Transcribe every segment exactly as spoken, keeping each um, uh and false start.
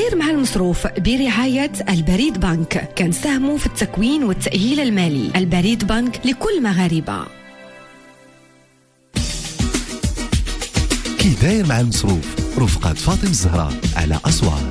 كداير مع المصروف برعاية البريد بنك، كنساهموا في التكوين والتأهيل المالي. البريد بنك لكل مغاربة. كداير مع المصروف رفقة فاطمة الزهراء على أصوات.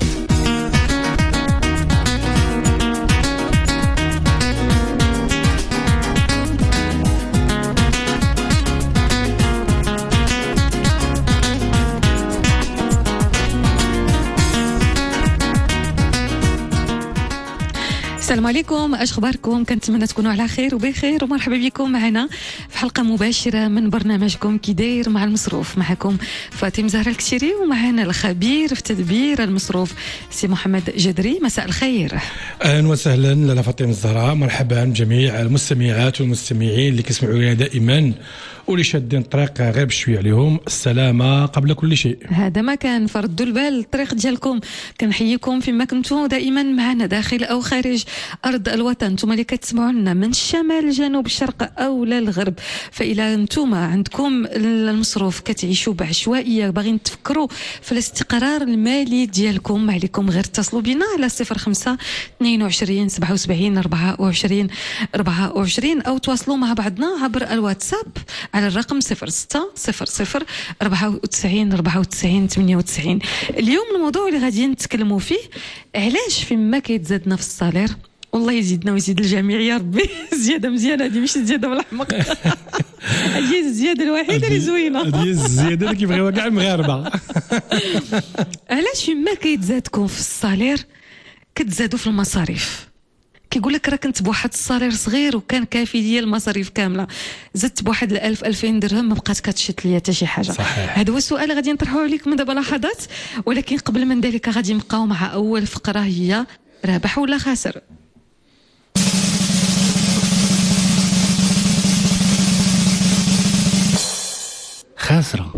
السلام عليكم، اش اخباركم؟ كنتمنى تكونوا على خير وبخير، ومرحبا بكم معنا في حلقه مباشره من برنامجكم كي داير مع المصروف. معكم فاطمه زهراء الكشيري، ومعنا الخبير في تدبير المصروف سي محمد جدري. مساء الخير. اهلا وسهلا لاله فاطمه الزهراء، مرحبا بجميع المستمعات والمستمعين اللي كيسمعوا لنا دائما واللي شادين الطريق غير بشويه عليهم. السلامه قبل كل شيء. هذا ما كان فردوا البال الطريق ديالكم. كنحييكم فيما كنتم دائما معنا داخل او خارج ارض الوطن. نتوما اللي كتسمعونا من الشمال الجنوب الشرق او لا الغرب، فإلا نتوما عندكم المصروف كتعيشوا بعشوائيه باغيين تفكروا في الاستقرار المالي ديالكم، ما عليكم غير اتصلوا بنا على صفر خمسة اثنين وعشرين سبعة وسبعين أربعة وعشرين أربعة وعشرين، او تواصلوا مع بعضنا عبر الواتساب على الرقم صفر ستة صفر صفر أربعة وتسعين أربعة وتسعين ثمانية وتسعين. اليوم الموضوع اللي غادي نتكلموا فيه علاش فيما كيتزادنا في الصالير والله يزيدنا ويزيد الجميع يا ربي. زياده مزيانه هذه، ماشي زياده بالحمق. هذه الزياده الوحيده اللي زوينه، هذه الزياده اللي كيبغيوها كاع المغاربه. علاش فيما كيتزادكم في الصالير كتزادوا في المصاريف؟ كيقول لك راه كنت بواحد الصالير صغير وكان كافي ديال المصاريف كامله، زدت بواحد الألف ألفين درهم ما بقات كتشد ليا حتى شي حاجه. صحيح. هذا هو السؤال غادي نطرحوه عليك من دابا لحظات، ولكن قبل من ذلك غادي نبقاو مع اول فقره، هي رابح ولا خاسر. خاسرة.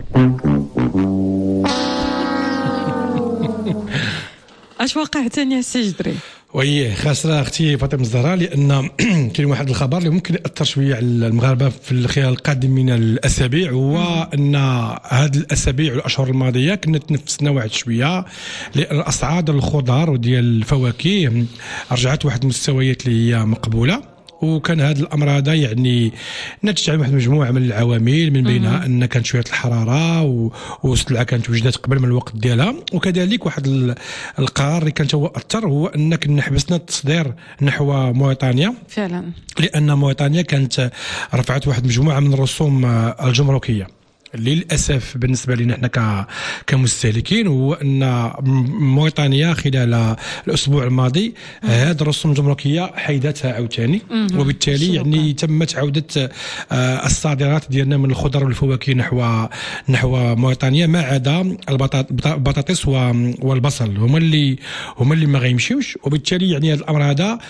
اش وقع ثاني يا سي جدري؟ وي خاسره اختي فاطمه الزهراء، لان كاين واحد الخبر اللي ممكن ياثر شويه على المغاربه في خلال القادم من الاسابيع، هو ان هذه الاسابيع والاشهر الماضيه كنا تنفسنا واحد شويه، لان اسعار الخضار وديال الفواكه رجعت واحد المستويات اللي هي مقبوله. وكان هذا الامر هذا يعني نتج عن واحد المجموعه من العوامل، من بينها ان كانت شويه الحراره والسلعه كانت وجدت قبل من الوقت ديالها، وكذلك واحد القرار اللي كان هو اثر هو ان كنا حبسنا التصدير نحو موريتانيا فعلا، لان موريتانيا كانت رفعت واحد المجموعه من الرسوم الجمركيه. للاسف بالنسبه لنا احنا كمستهلكين هو ان موريتانيا خلال الاسبوع الماضي هذه الرسوم الجمركيه حيدتها عاوتاني، وبالتالي يعني تمت عوده الصادرات ديالنا من الخضر والفواكه نحو نحو موريتانيا، ما عدا البطاطس والبصل هما اللي هما اللي ما غيمشيوش. وبالتالي يعني هذا الامر هذا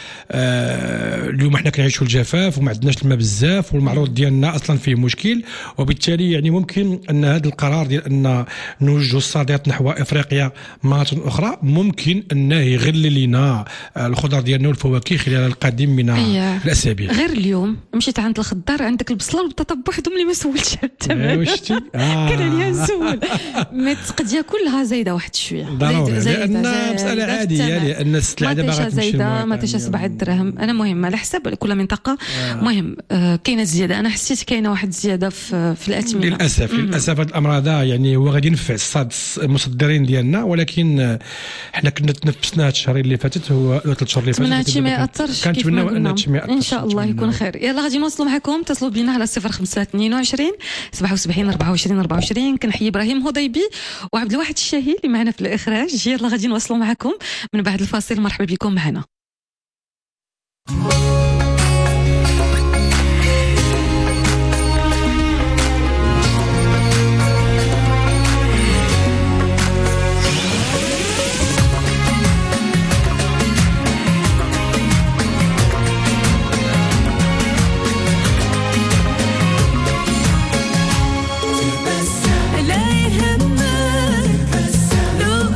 اليوم احنا كنعيشوا الجفاف وما عندناش الماء بزاف، والمعروض ديالنا اصلا فيه مشكل، وبالتالي يعني ممكن ان هذا القرار ديال ان نوجهوا الصادرات نحو افريقيا مره اخرى ممكن انه يغلي لنا الخضر ديالنا والفواكه خلال القادم من أيه. الاسابيع. غير اليوم مشيت عند الخضار، عندك البصله والبطاطا بوحدهم اللي ما سولتش الثمن. شتي آه. كان عليا نسول ما تقضيها كلها زايده واحد شويه، ضروري لان مساله عاديه، لان السلعه دابا غتمشي زايده ما تيش سبعة دراهم. انا مهم على حسب كل منطقه. آه. مهم آه كاينه زياده، انا حسيت كاينه واحد الزياده في, في الاثمنه للاسف. مم. للاسف هذا الامر هذا يعني هو غادي ينفع الصاد المصدرين ديالنا، ولكن حنا كنا تنفسنا هاد الشهرين اللي فاتت هو ثلاث شهور اللي فاتت، هادشي ما ياثرش. كنتمناو ان هادشي ما ياثرش ان شاء الله يكون خير. يلا غادي نوصلوا معكم، اتصلوا بينا على صفر خمسة اثنين وعشرين سبعة وسبعين أربعة وعشرين أربعة وعشرين. كنحيي ابراهيم هضيبي وعبد الواحد الشاهي اللي معنا في الاخراج. يلا غادي نوصلوا معكم من بعد الفاصل. مرحبا بكم معنا.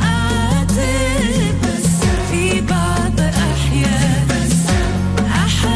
في بعض أحيان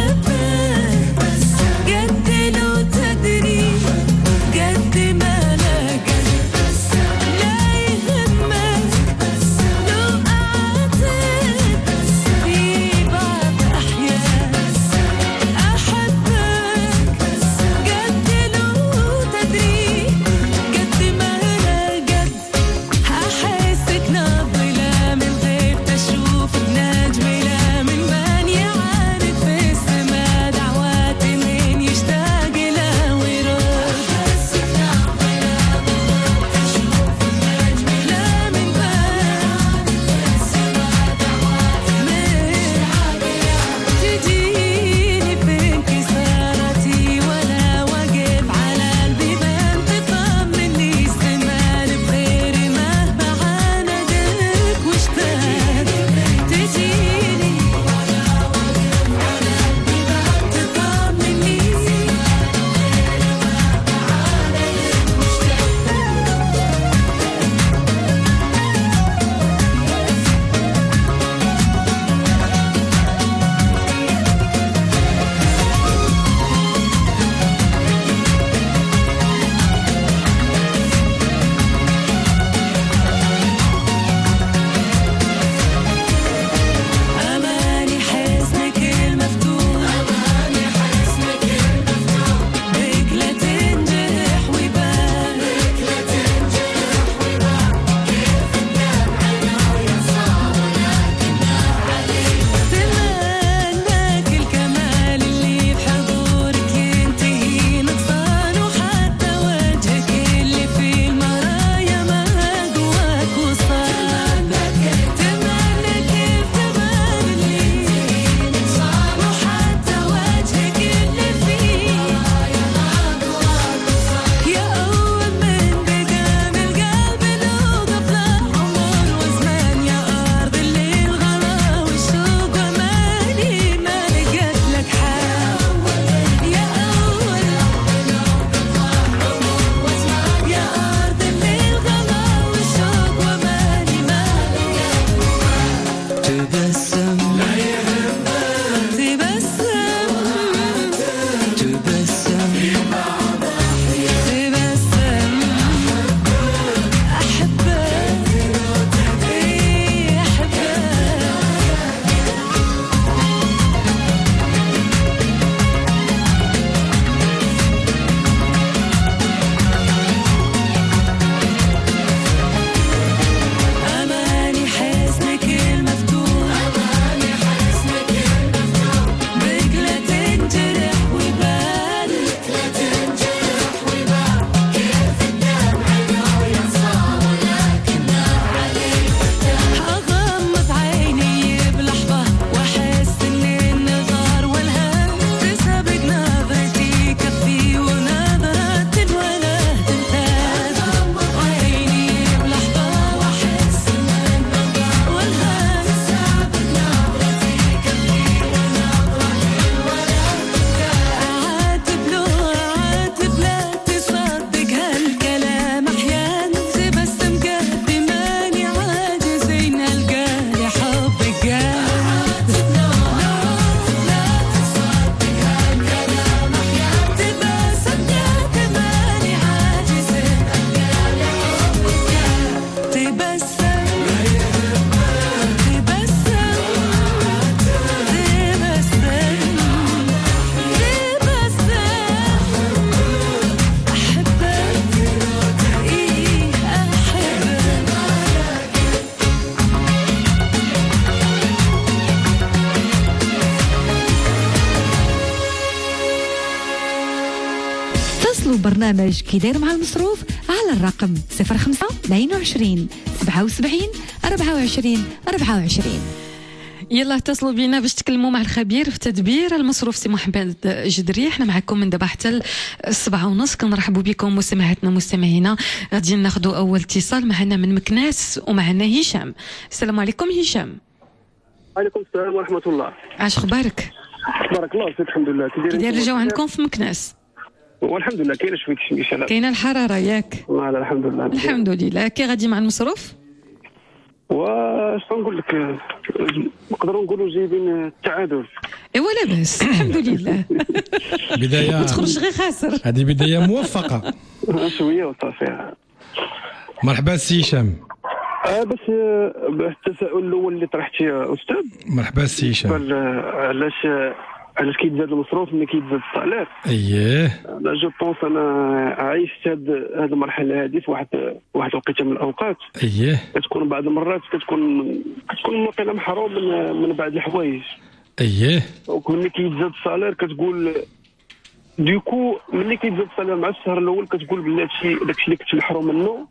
البرنامج كي داير مع المصروف على الرقم صفر خمسة اثنين وعشرين سبعة وسبعين أربعة وعشرين أربعة وعشرين. يلا اتصلوا بينا باش تكلموا مع الخبير في تدبير المصروف سي محمد جدري. احنا معكم من دابا حتى السبعة ونص. كنرحبوا بكم مستمعاتنا مستمعينا. غادي ناخذوا اول اتصال معنا من مكناس ومعنا هشام. السلام عليكم هشام. وعليكم السلام ورحمة الله. عاش خبارك؟ بارك الله فيك. الحمد لله. كي داير الجو عندكم في مكناس؟ والحمد لله كاينه شويه الشمس. كاينه الحراره ياك؟ والله الحمد لله. الحمد لله. كي غادي مع المصروف؟ واش نقول لك، نقدروا نقولوا جايبين التعادل. ايوا لاباس الحمد لله. بدايه ما تخرجش غير خاسر. هذه بدايه موفقه. شويه وصافي. مرحبا سي هشام. آه بس التساؤل الاول اللي طرحتي يا استاذ. مرحبا سي هشام. علاش علاش كيتزاد المصروف ملي كيتزاد الصالير؟ اييه لا جو بونس انا عايشت هاد هاد المرحله هذه في واحد واحد الوقيته من الاوقات. اييه كتكون بعض المرات كتكون كتكون واقيلا محروم من من بعض الحوايج. اييه وملي كيتزاد الصالير كتقول ديكو ملي كيتزاد الصالير مع الشهر الاول كتقول بلي هادشي داكشي اللي كنت محروم منه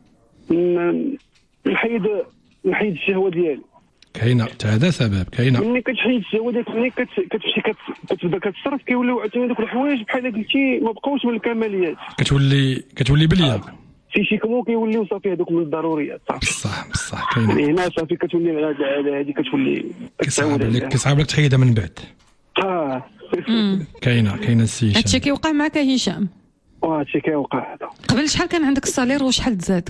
نحيد نحيد الشهوه ديالي. كاينه حتى هذا سبب. كاينه ملي كتحيد الشهوه ديالك ملي كتمشي كتبدا كتصرف كيوليو عاوتاني دوك الحوايج بحال قلتي ما بقاوش من الكماليات. كتولي كتولي بليه في شي كمو كيوليو صافي هذوك من الضروريات. صافي بصح بصح كاينه يعني هنا صافي كتولي العاده هذه كتولي كتصعب عليك كتصعب لك تحيدها من بعد. اه كاينه كاينه السي هشام. هادشي كيوقع معك هشام؟ وهادشي كيوقع هذا. قبل شحال كان عندك الصالير وشحال تزاد؟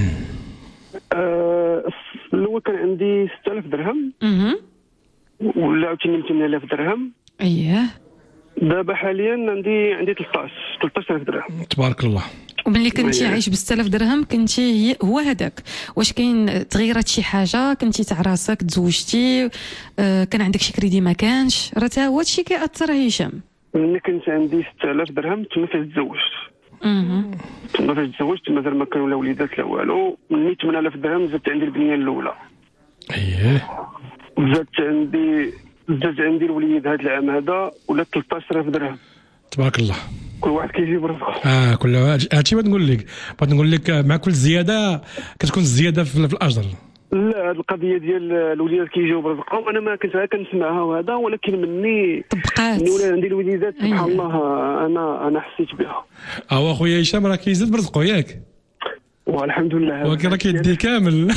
آه الاول كان عندي ستة آلاف درهم. اها ولا عاوتاني ثمانية آلاف درهم. اييه دابا حاليا عندي عندي ثلاثطاش ثلاثطاش ألف درهم. تبارك الله. وملي كنتي عايش ب ستة آلاف درهم كنتي هو هذاك، واش كاين تغيرات شي حاجه؟ كنتي تاع راسك تزوجتي؟ آه كان عندك شي كريدي ما كانش؟ راه تا هو هادشي كيأثر هشام. ملي كنت عندي ستة آلاف درهم تما فاش تزوجت. اها تما فاش تزوجت مازال ما كانوا لا وليدات لا والو. ملي ثمانية آلاف درهم زدت عندي البنيه الاولى. اييه زدت عندي زدت عندي الوليد هذا العام هذا ولا ثلاثطاش ألف درهم. تبارك الله. كل واحد كيجيب رزقه. اه كل هادشي بغيت نقول لك بغيت نقول لك مع كل زياده كتكون الزياده في الاجر. لا هذه القضيه ديال الوليدات كيجيو برزقهم انا ما كنت كنسمعها وهذا، ولكن مني طبقات مني ولا عندي الوليدات سبحان الله انا انا حسيت بها. اه خويا هشام راه كيزيد برزقو ياك؟ والحمد لله. ولكن راه كيدي كامل.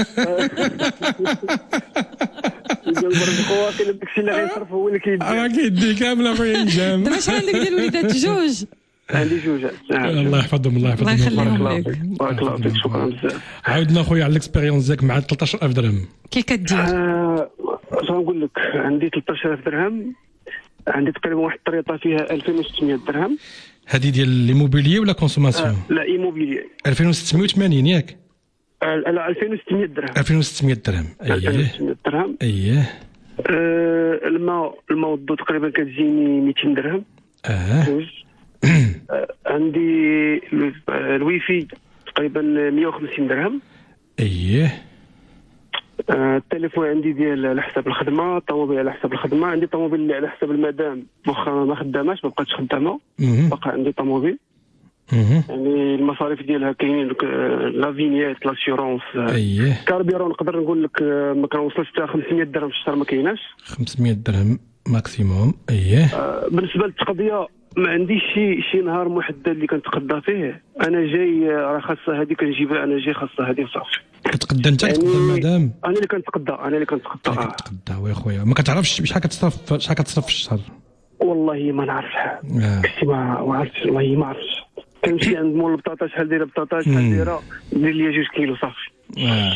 برزقو كاين داكشي اللي غيصرف هو اللي كيدي. راه كيدي كامل اخويا هشام. دابا شحال عندك ديال الوليدات؟ جوج؟ عندي جوج. الله يحفظهم الله يحفظهم. الله يخليهم لك. بارك الله فيك. شكرا بزاف. عاودنا خويا على الاكسبيريونس ديالك مع ثلاثطاش ألف درهم. كي كدير؟ اش غنقول لك، عندي ثلاثطاش ألف درهم، عندي تقريبا واحد الطريطه فيها ألفين وستمية درهم. هذه ديال ليموبيليي ولا كونسوماسيون؟ آه لا ايموبيليي. ألفين وستمية وثمانين ياك؟ آه لا ألفين وستمية درهم. ألفين وستمية درهم. اييه ألفين وستمية درهم. اييه آه الماء الماء والضو تقريبا كتجيني مئتين درهم. اه جوج. آه عندي الويفي تقريبا مئة وخمسين درهم. اييه آه التليفون عندي ديال على حساب الخدمه، الطوموبيل على حساب الخدمه، عندي طوموبيل اللي على حساب المدام واخا ما خداماش ما بقاتش خدامه باقا عندي طوموبيل. يعني المصاريف ديالها كاينين لا فينيات لاسيورونس. اييه كاربيرون نقدر نقول لك ما كنوصلش حتى خمسمية درهم في الشهر ما كايناش. خمسمية درهم ماكسيموم. اييه آه بالنسبه للتقضيه ما عنديش شي شي نهار محدد اللي كنتقضى فيه. انا جاي راه خاصه هذه كنجيبها، انا جاي خاصه هذه وصافي. كتقدى انت كتقدى المدام؟ انا اللي كنتقدى انا اللي كنتقدى اه كتقدى ويا خويا. ما كتعرفش شحال كتصرف شحال كتصرف في الشهر؟ والله ما نعرف شحال. آه. كنت ما ما عرفتش والله ما عرفتش. كنمشي عند مول البطاطا شحال دايره البطاطا شحال دايره دير لي جوج كيلو صافي. اه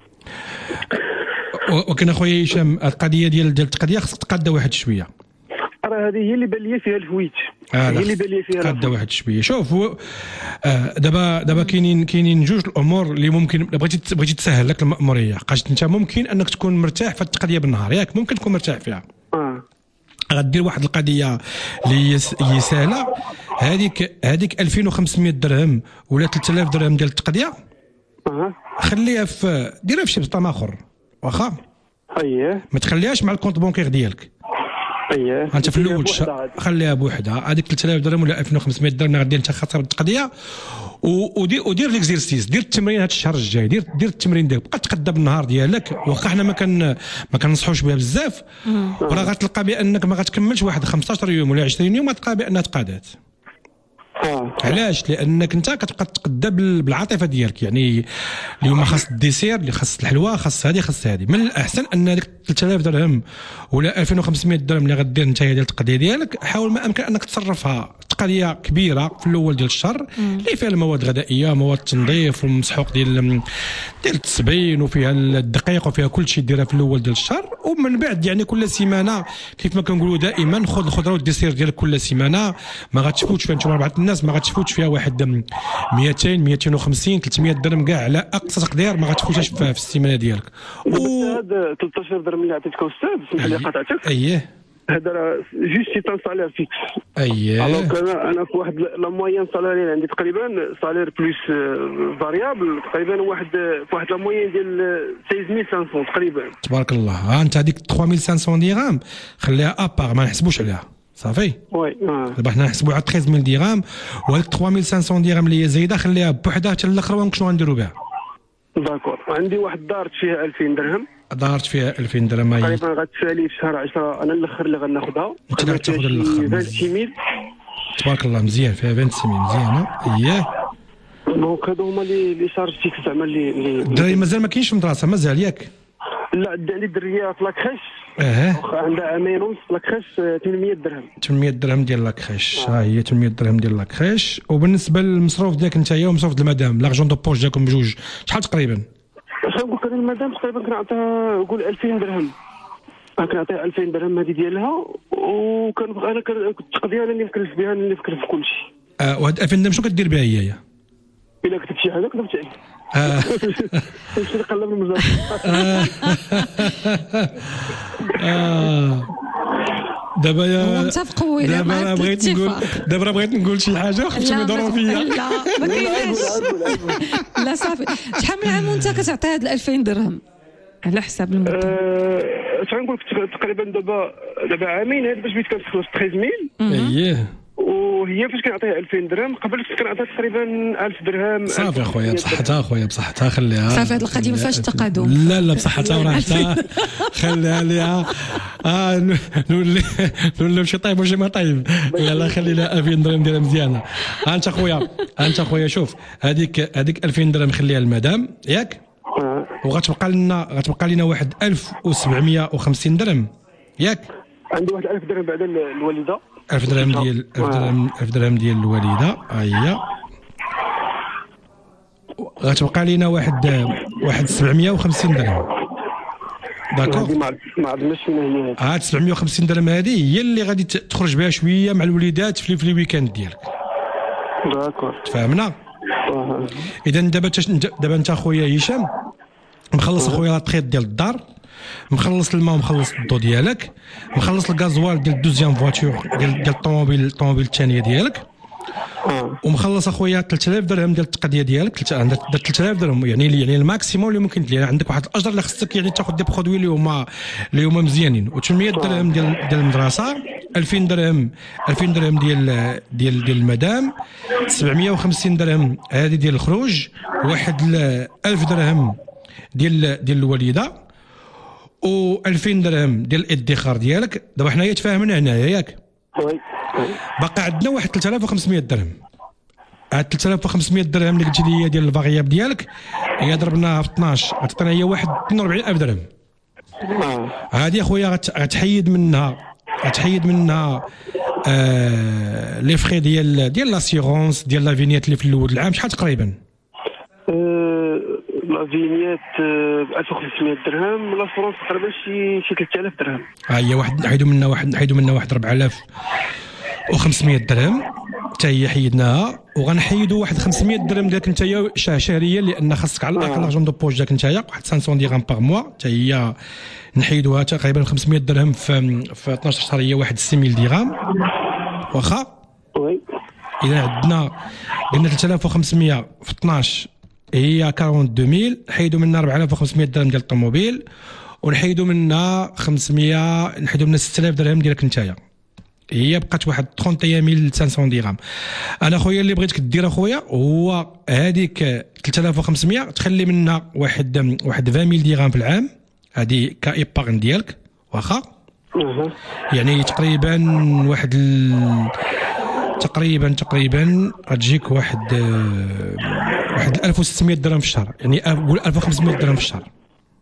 ولكن اخويا هشام القضيه ديال ديال التقضيه خصك تقادى واحد شويه. راه هذه هي اللي بان لي فيها الفويت. آه هي اللي بان لي فيها تقادى واحد شويه. شوف هو آه دابا دابا كاينين كاينين جوج الامور اللي ممكن بغيتي بغيتي تسهل لك المأموريه. قاش انت ممكن انك تكون مرتاح في التقضيه بالنهار ياك؟ ممكن تكون مرتاح فيها. اه غدير واحد القضيه اللي هي سهله. هذيك هذيك ألفين وخمسمية درهم ولا ثلاثة آلاف درهم ديال التقضيه اه خليها في ديرها في شي بسطام اخر واخا. اييه ما تخليهاش مع الكونت بونكير ديالك. اييه انت في الاول الشهر خليها بوحدها، هذيك ثلاثة آلاف درهم ولا ألفين وخمسمائة درهم غادي انت خاطر القضيه، ودير ودير ليكزيرسيس، دير التمرين هذا الشهر الجاي، دير دير التمرين ديالك، بقى تقدى بالنهار ديالك، واخا حنا ما كان ما كننصحوش بها بزاف، وراه غتلقى بانك ما غتكملش واحد خمسطاش يوم ولا عشرين يوم غتلقى بانها تقادات. اه علاش؟ لانك انت كتبقى تقدى بالعاطفه ديالك، يعني اليوم خاص الديسير، اللي خاص الحلوى، خاص هذه خاص هذه. من الاحسن ان هذيك ثلاثة آلاف درهم ولا ألفين وخمسمائة درهم اللي غدير انت ديال التقضيه ديالك، حاول ما امكن انك تصرفها تقضيه كبيره في الاول ديال الشهر اللي فيها المواد الغذائيه، مواد التنظيف والمسحوق ديال ديال التسبين، وفيها الدقيق وفيها كل شيء ديرها في الاول ديال الشهر، ومن بعد يعني كل سيمانه كيف ما كنقولوا دائما خذ الخضره والديسير ديالك كل سيمانه، ما غتفوتش فيها انتم اربعه الناس ما غتفوتش فيها واحد مئتين مئتين وخمسين ثلاثمائة درهم كاع على اقصى تقدير ما غتفوتش في السيمانه ديالك. و هذا ثلاثة عشر درهم اللي عطيتك استاذ، اسمح لي قطعتك. اييه هذا راه جوست سي تان سالير فيكس. اييه الوغ انا انا في واحد لا موين سالاري عندي تقريبا سالير بلوس فاريابل تقريبا واحد في واحد لا موين ديال ستة آلاف وخمسمائة تقريبا. تبارك الله. ها انت هذيك ثلاثة آلاف وخمسمائة درهم خليها ابار ما نحسبوش عليها صافي. وي اه دابا حنا نحسبوا على ثلاثة عشر ألف درهم، وهذيك ثلاثة آلاف وخمسمائة درهم اللي هي زايده خليها بوحدها حتى الاخر ونشوف شنو غنديروا بها. داكور. عندي واحد دارت فيها ألفين درهم، دارت فيها ألفين درهم هي تقريبا غتسالي في شهر عشرة. انا الاخر اللي غناخذها انت اللي غتاخذ الاخر عشرين ألف. تبارك الله مزيان فيها عشرين ألف مزيانه. اييه دونك هادو هما اللي اللي شارج فيك زعما اللي اللي الدراري مازال ما كاينش في المدرسه مازال ياك؟ لا عندي الدريه في لاكريش اه عندها عامين ونص لاكريش ثمانمائة درهم. ثمانمائة درهم ديال لاكريش. ها هي ثمانمائة درهم ديال لاكريش. وبالنسبه للمصروف ديالك نتايا ومصروف ديال المدام لاغجون دو بوش ديالكم بجوج شحال تقريبا؟ اش نقول لك انا المدام تقريبا كنعطيها نقول ألفين درهم، كنعطيها ألفين درهم هذه ديالها، وكان انا كنت التقضيه انا اللي مكلف بها، انا اللي مكلف بكل شيء. اه وهاد ألفين درهم شنو كدير بها هي؟ الا كتبت شي حاجه كتبت عليه. اه نمشي نقلب المزرعه. اه دابا يا متفقوا الى دابا بغيت نقول دابا بغيت نقول شي حاجه خفتهم يضروا فيا. لا ما كايناش. لا صافي. شحال من عام وانت كتعطي هاد ألفين درهم على حساب المده؟ اش غنقول لك تقريبا دابا دابا عامين هاد باش بغيت كنخلص ثلاثة عشر ألف. اييه وهي فاش كنعطيها ألفين درهم قبل كنت كنعطيها تقريبا ألف درهم. صافي اخويا بصحتها اخويا بصحتها خليها صافي. هاد القضيه ما فيهاش تقادم. لا لا بصحتها وراحتها خليها ليها. اه نولي نولي شي طيب وشي ما طيب. لا لا خلي لها ألفين درهم ديالها مزيانه. ها انت اخويا انت اخويا شوف هذيك هذيك ألفين درهم خليها للمدام ياك، وغتبقى لنا غتبقى لنا واحد ألف وسبعمائة وخمسين درهم ياك. عندي واحد ألف درهم بعد الوالده. ألف درهم ديال ألف درهم ألف درهم ديال الوالده. هي غتبقى لنا واحد واحد سبعمائة وخمسين درهم. داكور. ما عرفناش فين هي هاد. هاد سبعمائة وخمسين درهم هذه هي اللي غادي تخرج بها شويه مع الوليدات في في الويكاند ديالك. داكور تفهمنا. اذا دابا دابا انت اخويا هشام مخلص اخويا الطريط ديال الدار، مخلص الماء ومخلص الضو ديالك، مخلص الغازوال ديال الدوزيام فواتور ديال ديال الطوموبيل الطوموبيل الثانيه ديالك، ومخلص اخويا ثلاثة آلاف درهم ديال التقضيه ديالك. عندك ثلاثة آلاف درهم يعني يعني الماكسيموم اللي ممكن دير. عندك واحد الاجر اللي خصك يعني تاخذ دي برودوي اللي هما اللي هما مزيانين. وثمانمائة درهم ديال ديال المدرسه، ألفين درهم ألفين درهم ديال ديال ديال المدام، سبعمائة وخمسين درهم هذه ديال الخروج، واحد ألف درهم ديال ديال الوالده، و2000 درهم ديال الادخار ديالك. دابا حنايا تفاهمنا هنايا ياك؟ وي. باقي عندنا واحد ثلاثة آلاف وخمسمائة درهم. هاد ثلاثة آلاف وخمسمائة درهم اللي قلتي لي ديال الفارياب ديالك هي ضربناها في اثناش غتعطينا هي واحد اثنين وأربعين ألف درهم. هادي اخويا غتحيد منها غتحيد منها آه لي فري ديال ديال لاسيغونس ديال لا فينيات اللي في الاول العام. شحال تقريبا؟ لا فينيات ألف وخمسمائة درهم، لا فرونس تقريبا شي شي ثلاثة آلاف درهم. ها هي واحد نحيدوا منها واحد نحيدوا منها واحد أربعة آلاف وخمسمائة درهم حتى هي حيدناها، وغنحيدوا واحد خمسمائة درهم ديالك نتايا شهريا لان خاصك على الاقل لارجون دو بوش ديالك نتايا واحد خمسمائة درهم باغ موا حتى هي نحيدوها تقريبا خمسمائة درهم في في اثناش شهر هي واحد ستة آلاف درهم واخا. وي. اذا عندنا قلنا ثلاثة آلاف وخمسمائة في اثناش هي أربعة وأربعين ألف، نحيدوا منها أربعة آلاف وخمسمائة درهم ديال الطوموبيل، ونحيدوا منها خمسمائة، نحيدوا منها ستة آلاف درهم ديالك نتايا، هي بقات واحد ثلاثة وثلاثين ألف وخمسمائة درهم. انا خويا اللي بغيتك دير اخويا هو هذيك ثلاثة آلاف وخمسمائة تخلي منها واحد واحد عشرين ألف درهم في العام، هذه كايبارن ديالك واخا، يعني تقريبا واحد ال... تقريبا تقريبا غتجيك واحد واحد ألف وستمائة درهم في الشهر، يعني قول ألف وخمسمائة درهم في الشهر.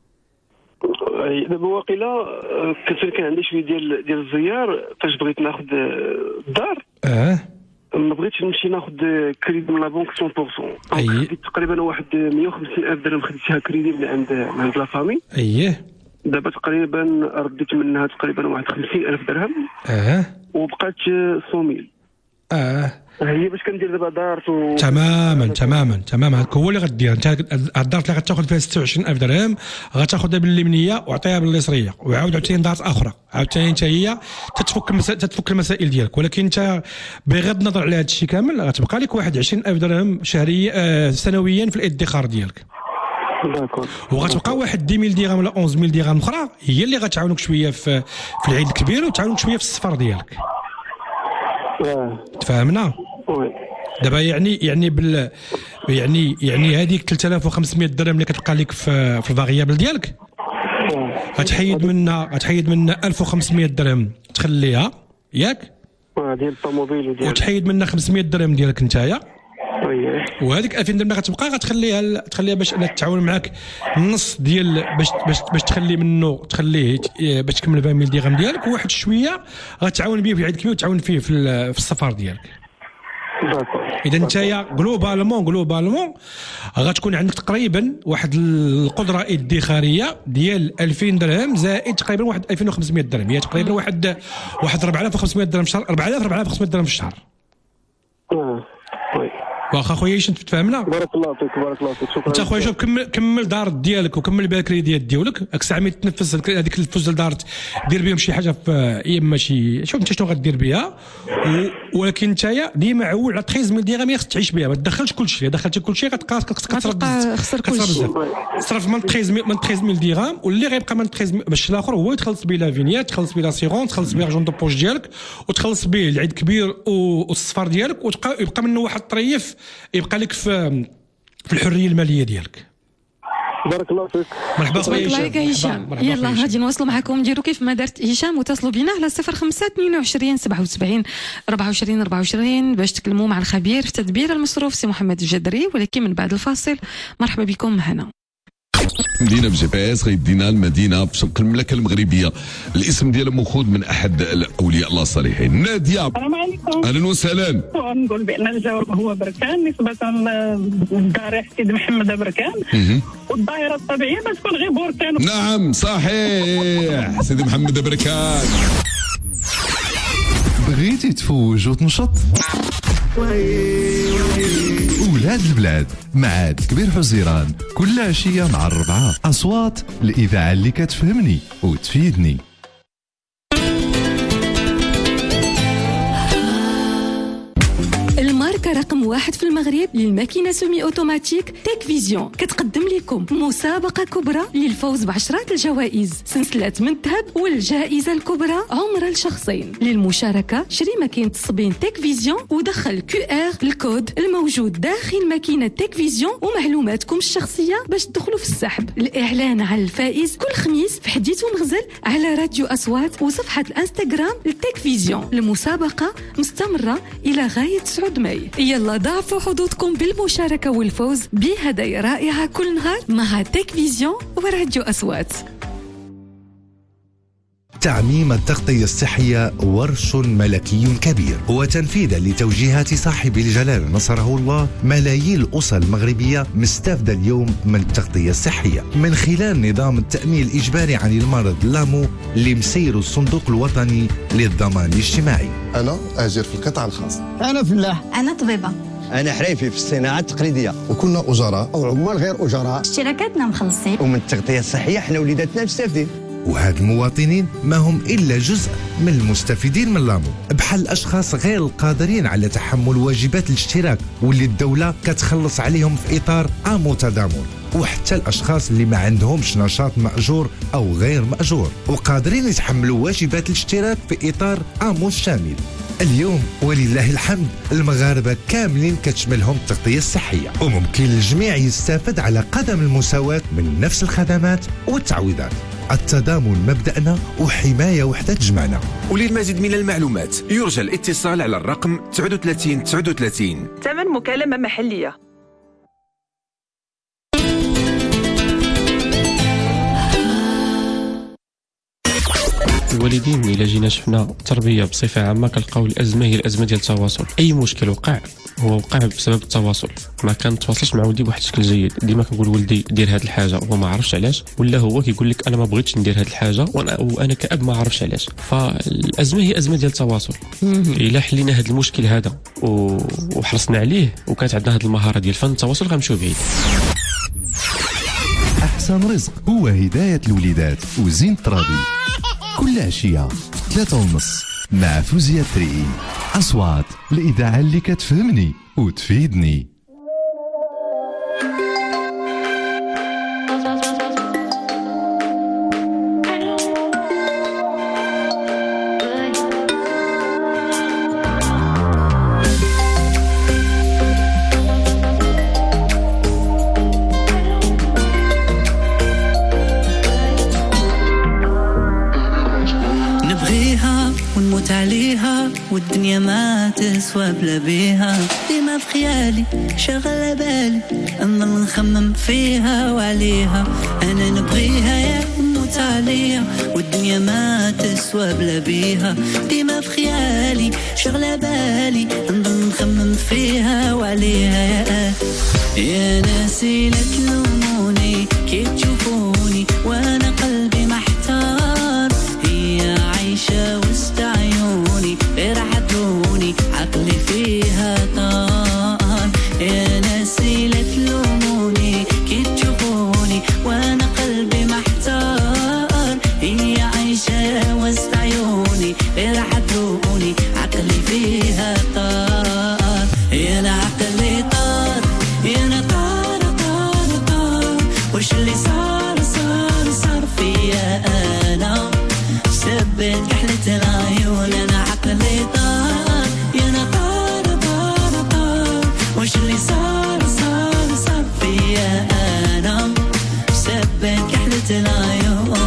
دابا واقيلا كنت كان عندي شويه ديال ديال الزيار فاش بغيت ناخذ الدار، اه ما بغيتش نمشي ناخذ كريدي من لا بنك مية بالمية، خديت تقريبا واحد مائة وخمسين ألف درهم خديتها كريدي من عند من عند لا فامي. اييه دابا تقريبا رديت منها تقريبا واحد خمسين ألف درهم، اه وبقات مية ألف. اه هي باش كندير دابا دار و... تماما تماما تماما هذاك هو اللي غدير انت. الدار اللي غتاخذ فيها ستة وعشرين ألف درهم غتاخذها باليمنيه وعطيها باليسريه، وعاود عاوتاني دار اخرى عاوتاني انت هي تتفك المسا... تتفك المسائل ديالك، ولكن انت بغض النظر على هذا الشيء كامل غتبقى لك واحد عشرين ألف درهم شهريا آه سنويا في الادخار ديالك. وغتبقى واحد عشرة ألف درهم ولا أحد عشر ألف درهم اخرى هي اللي غتعاونك شويه في في العيد الكبير وتعاونك شويه في السفر ديالك. تفهمنا؟ وي دابا يعني يعني بال يعني يعني هذيك ثلاثة آلاف وخمسمائة درهم اللي كتبقى لك في في الفاريابل ديالك غتحيد منها غتحيد منها ألف وخمسمائة درهم تخليها ياك ديال الطوموبيل وديال وتحيد منها خمسمائة درهم ديالك نتايا، وي وهذيك ألفين درهم غتبقى غتخليها تخليها باش انا تتعاون معاك النص ديال باش باش باش تخلي منه تخليه باش تكمل عشرين ألف درهم ديالك، وواحد شويه غتعاون به في العيد الكبير وتعاون فيه في في السفر ديالك. اذا نتايا جلوبالمون جلوبالمون غتكون عندك تقريبا واحد القدره ادخاريه ديال ألفين درهم زائد تقريبا واحد ألفين وخمسمائة درهم، هي تقريبا واحد واحد أربعة آلاف وخمسمائة درهم في الشهر، أربعة آلاف أربعة آلاف وخمسمائة درهم في الشهر. اه وي واخا خويا اش انت تفهمنا؟ بارك الله فيك بارك الله فيك، شكرا. انت خويا شوف كمل كمل دار ديالك وكمل بها الكريديات ديالك، داك الساعه ملي تنفس هذيك الفلوس ديال دار دير بهم شي حاجه في يا اما شي شوف انت شنو غدير بها، ولكن نتايا ديما عول على ثلاثة عشر درهم خصك تعيش بها، ما تدخلش كل شيء، دخلتي كل شيء غتبقى غتبقى خسر كل شيء، صرف من ثلاثة عشر من ثلاثة عشر درهم واللي غيبقى من ثلاثة عشر باش الاخر هو يتخلص به لا فينيات، تخلص به لاسيغون، تخلص به ارجون دو بوش ديالك، وتخلص به العيد كبير والسفر ديالك، وتبقى يبقى منه واحد الطريف يبقى لك في في الحريه الماليه ديالك. بارك الله فيك. مرحبا بارك الله فيك هشام. يلا غادي نواصلوا معكم، ديروا كيف ما درت هشام وتصلوا بينا على صفر خمسة اثنين وعشرين سبعة وسبعين أربعة وعشرين أربعة وعشرين باش تكلموا مع الخبير في تدبير المصروف سي محمد الجدري، ولكن من بعد الفاصل. مرحبا بكم معنا. مدينه بجي بي اس غيدينا المدينه في شرق المملكه المغربيه، الاسم ديالها مأخوذ من احد اولياء الله الصالحين. ناديه السلام عليكم. اهلا وسهلا. نقول بان الجواب هو بركان نسبه للضريح سيدي محمد بركان، والظاهره الطبيعيه ما تكون غير بركان. نعم صحيح سيدي محمد بركان. بغيتي تفوج وتنشط؟ ولاد البلاد مع كبير حزيران كل عشية مع الربعة، أصوات الإذاعة اللي كتفهمني وتفيدني. الماركة رقم واحد في المغرب للماكينة سومي أوتوماتيك تيك فيزيون كتقدم لكم مسابقة كبرى للفوز بعشرات الجوائز، سلسلة من الذهب، والجائزة الكبرى عمرة لشخصين. للمشاركة شري ماكينة الصبين تيك فيزيون ودخل كيو ار الكود الموجود داخل ماكينة تيك فيزيون ومعلوماتكم الشخصية باش تدخلوا في السحب. الإعلان على الفائز كل خميس في حديث ومغزل على راديو أصوات وصفحة الانستغرام للتيك فيزيون. المسابقة مستمرة إلى غاية تسعة ماي. يلا ضاعفوا حظوظكم بالمشاركة والفوز بهدايا رائعة كل نهار مع تيك فيزيون وراديو أصوات. تعميم التغطية الصحية ورش ملكي كبير، وتنفيذا لتوجيهات صاحب الجلالة نصره الله، ملايين الأسر المغربية مستفدة اليوم من التغطية الصحية من خلال نظام التأمين الإجباري عن المرض لامو اللي مسير الصندوق الوطني للضمان الاجتماعي. أنا أجر في القطاع الخاص. أنا فلاح. أنا طبيبة. أنا حريفي في الصناعة التقليدية. وكنا أجراء أو عمال غير أجراء. اشتراكاتنا مخلصين. ومن التغطية الصحية حنا وليداتنا مستافدين. وهاد المواطنين ما هم إلا جزء من المستفيدين من لامو، بحال الأشخاص غير القادرين على تحمل واجبات الاشتراك واللي الدولة كتخلص عليهم في إطار آمو تضامن، وحتى الأشخاص اللي ما عندهمش نشاط مأجور أو غير مأجور وقادرين يتحملوا واجبات الاشتراك في إطار آمو الشامل. اليوم ولله الحمد المغاربة كاملين كتشملهم التغطية الصحية، وممكن الجميع يستافد على قدم المساواة من نفس الخدمات والتعويضات. التضامن مبدأنا وحماية وحدة تجمعنا. وللمزيد من المعلومات يرجى الاتصال على الرقم ثلاثة وثلاثين تسعة وثلاثين. ثمن مكالمة محلية. الوالدين إلا جينا شفنا التربيه بصفه عامه كنلقاو الازمه هي الازمه ديال التواصل. اي مشكل وقع هو وقع بسبب التواصل، ما كنتواصلش مع ولدي بواحد الشكل جيد. ديما كنقول ولدي دير هذه الحاجه وهو ما عرفش علاش، ولا هو كيقول لك انا ما بغيتش ندير هذه الحاجه وانا وانا كاب ما عرفش علاش. فالازمه هي ازمه ديال التواصل. الا حلينا هذا المشكل هذا وحرصنا عليه وكانت عندنا هذه المهاره ديال فن التواصل غنمشيو بعيد. أحسن رزق هو هداية الوليدات وزين الترابي كل عشية ثلاثة ونص مع فوزية تريئي. أصوات الإذاعة اللي كتفهمني وتفيدني. عليها والدنيا ما تسوى بلا بيها، ديما في خيالي شغلة بالي أما نخمم فيها وعليها. أنا نبغيها يا نموت عليها والدنيا ما تسوى بلا بيها، ديما في خيالي شغلة بالي نضل نخمم فيها وعليها. يا يا ناسي لا تلوموني كي تشوفوني وانا قلبي محتار، هي عايشة وسط عيوني غير حدوني عقلي فيها طار. يا ناسي لا تلوموني كي تشوفوني وانا قلبي محتار، هي عايشة وسط عيوني غير حدوني عقلي فيها طار. يا انا عقلي طار يا انا طار طار طار، وش اللي صار صار صار فيا انا سبت كحلة العيون. انا عقلي طار يا انا طار طار طار، وش اللي صار صار صار فيا انا سبت كحلة العيون.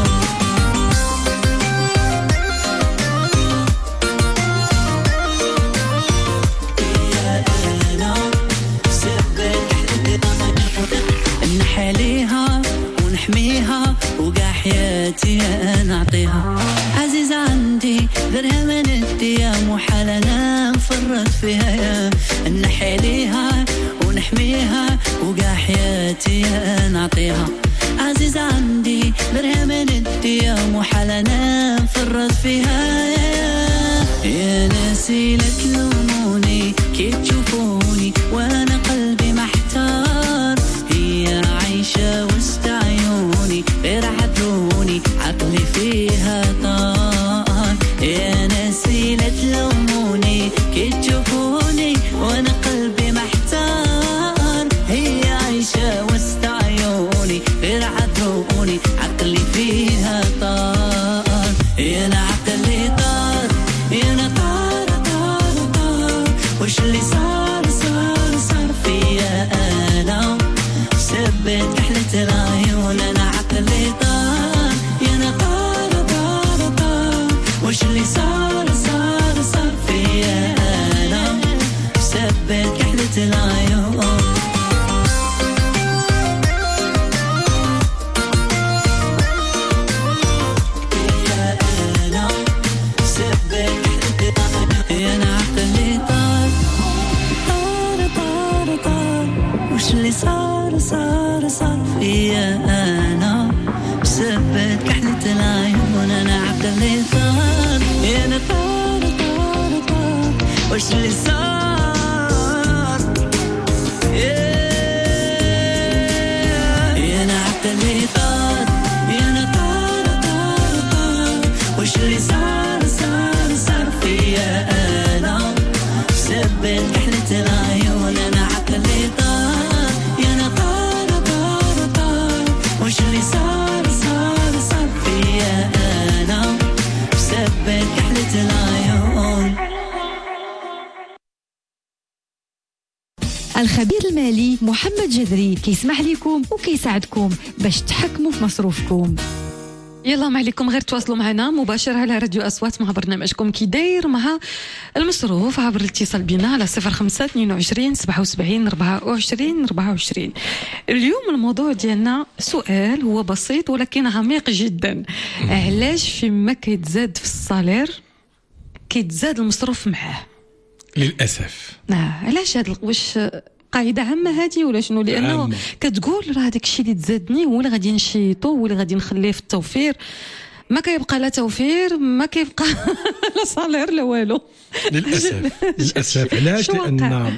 نحليها ونحميها وقع حياتي انا اعطيها، عزيزة عندي غيرها ما نديها محال انا نفرط فيها. نحليها ونحميها وقع حياتي انا اعطيها، عزيزة عندي غيرها ما نديها محال انا نفرط فيها. يا ناسي لا تلوموني كي تشوفوني وانا قلبي محتار، هي عايشة وسط عيوني غير عدوني عقلي فيها طار. يا ناسي لا تلوموني كي تشوفوني وانا قلبي محتار، هي عايشة وسط عيوني غير عدوني عقلي فيها طار. يا انا عقلي طار يا انا طار طار طار، وش اللي صار صار صار فيا انا سبت كحلة العيون. انا عقلي طار يا انا طار طار طار، وش اللي صار صار صار فيا انا سبت كحلة العيون. اللي صار صار صار فيا انا بسبب كحلة العيون. انا عبد اللي طار يا انا طار طار طار، وش اللي صار يا انا عبد اللي طار يا انا طار طار الخبير المالي محمد جذري كيسمح لكم وكيساعدكم باش تحكموا في مصروفكم. يلا ما عليكم غير تواصلوا معنا مباشرة على راديو أصوات مع برنامجكم كي داير مع المصروف عبر الاتصال بنا على صفر خمسة اثنين وعشرين سبعة وسبعين أربعة وعشرين أربعة وعشرين. اليوم الموضوع ديالنا سؤال هو بسيط ولكن عميق جدا. علاش فيما كيتزاد في الصالير كيتزاد المصروف معاه؟ للأسف. آه علاش هاد واش قاعده عامه هذه ولا شنو؟ لانه عامة. كتقول راه داك الشيء اللي تزادني هو اللي غادي نشيطو هو اللي غادي نخليه في التوفير، ما كيبقى لا توفير ما كيبقى لا صالير لا والو. للاسف للاسف علاش؟ لان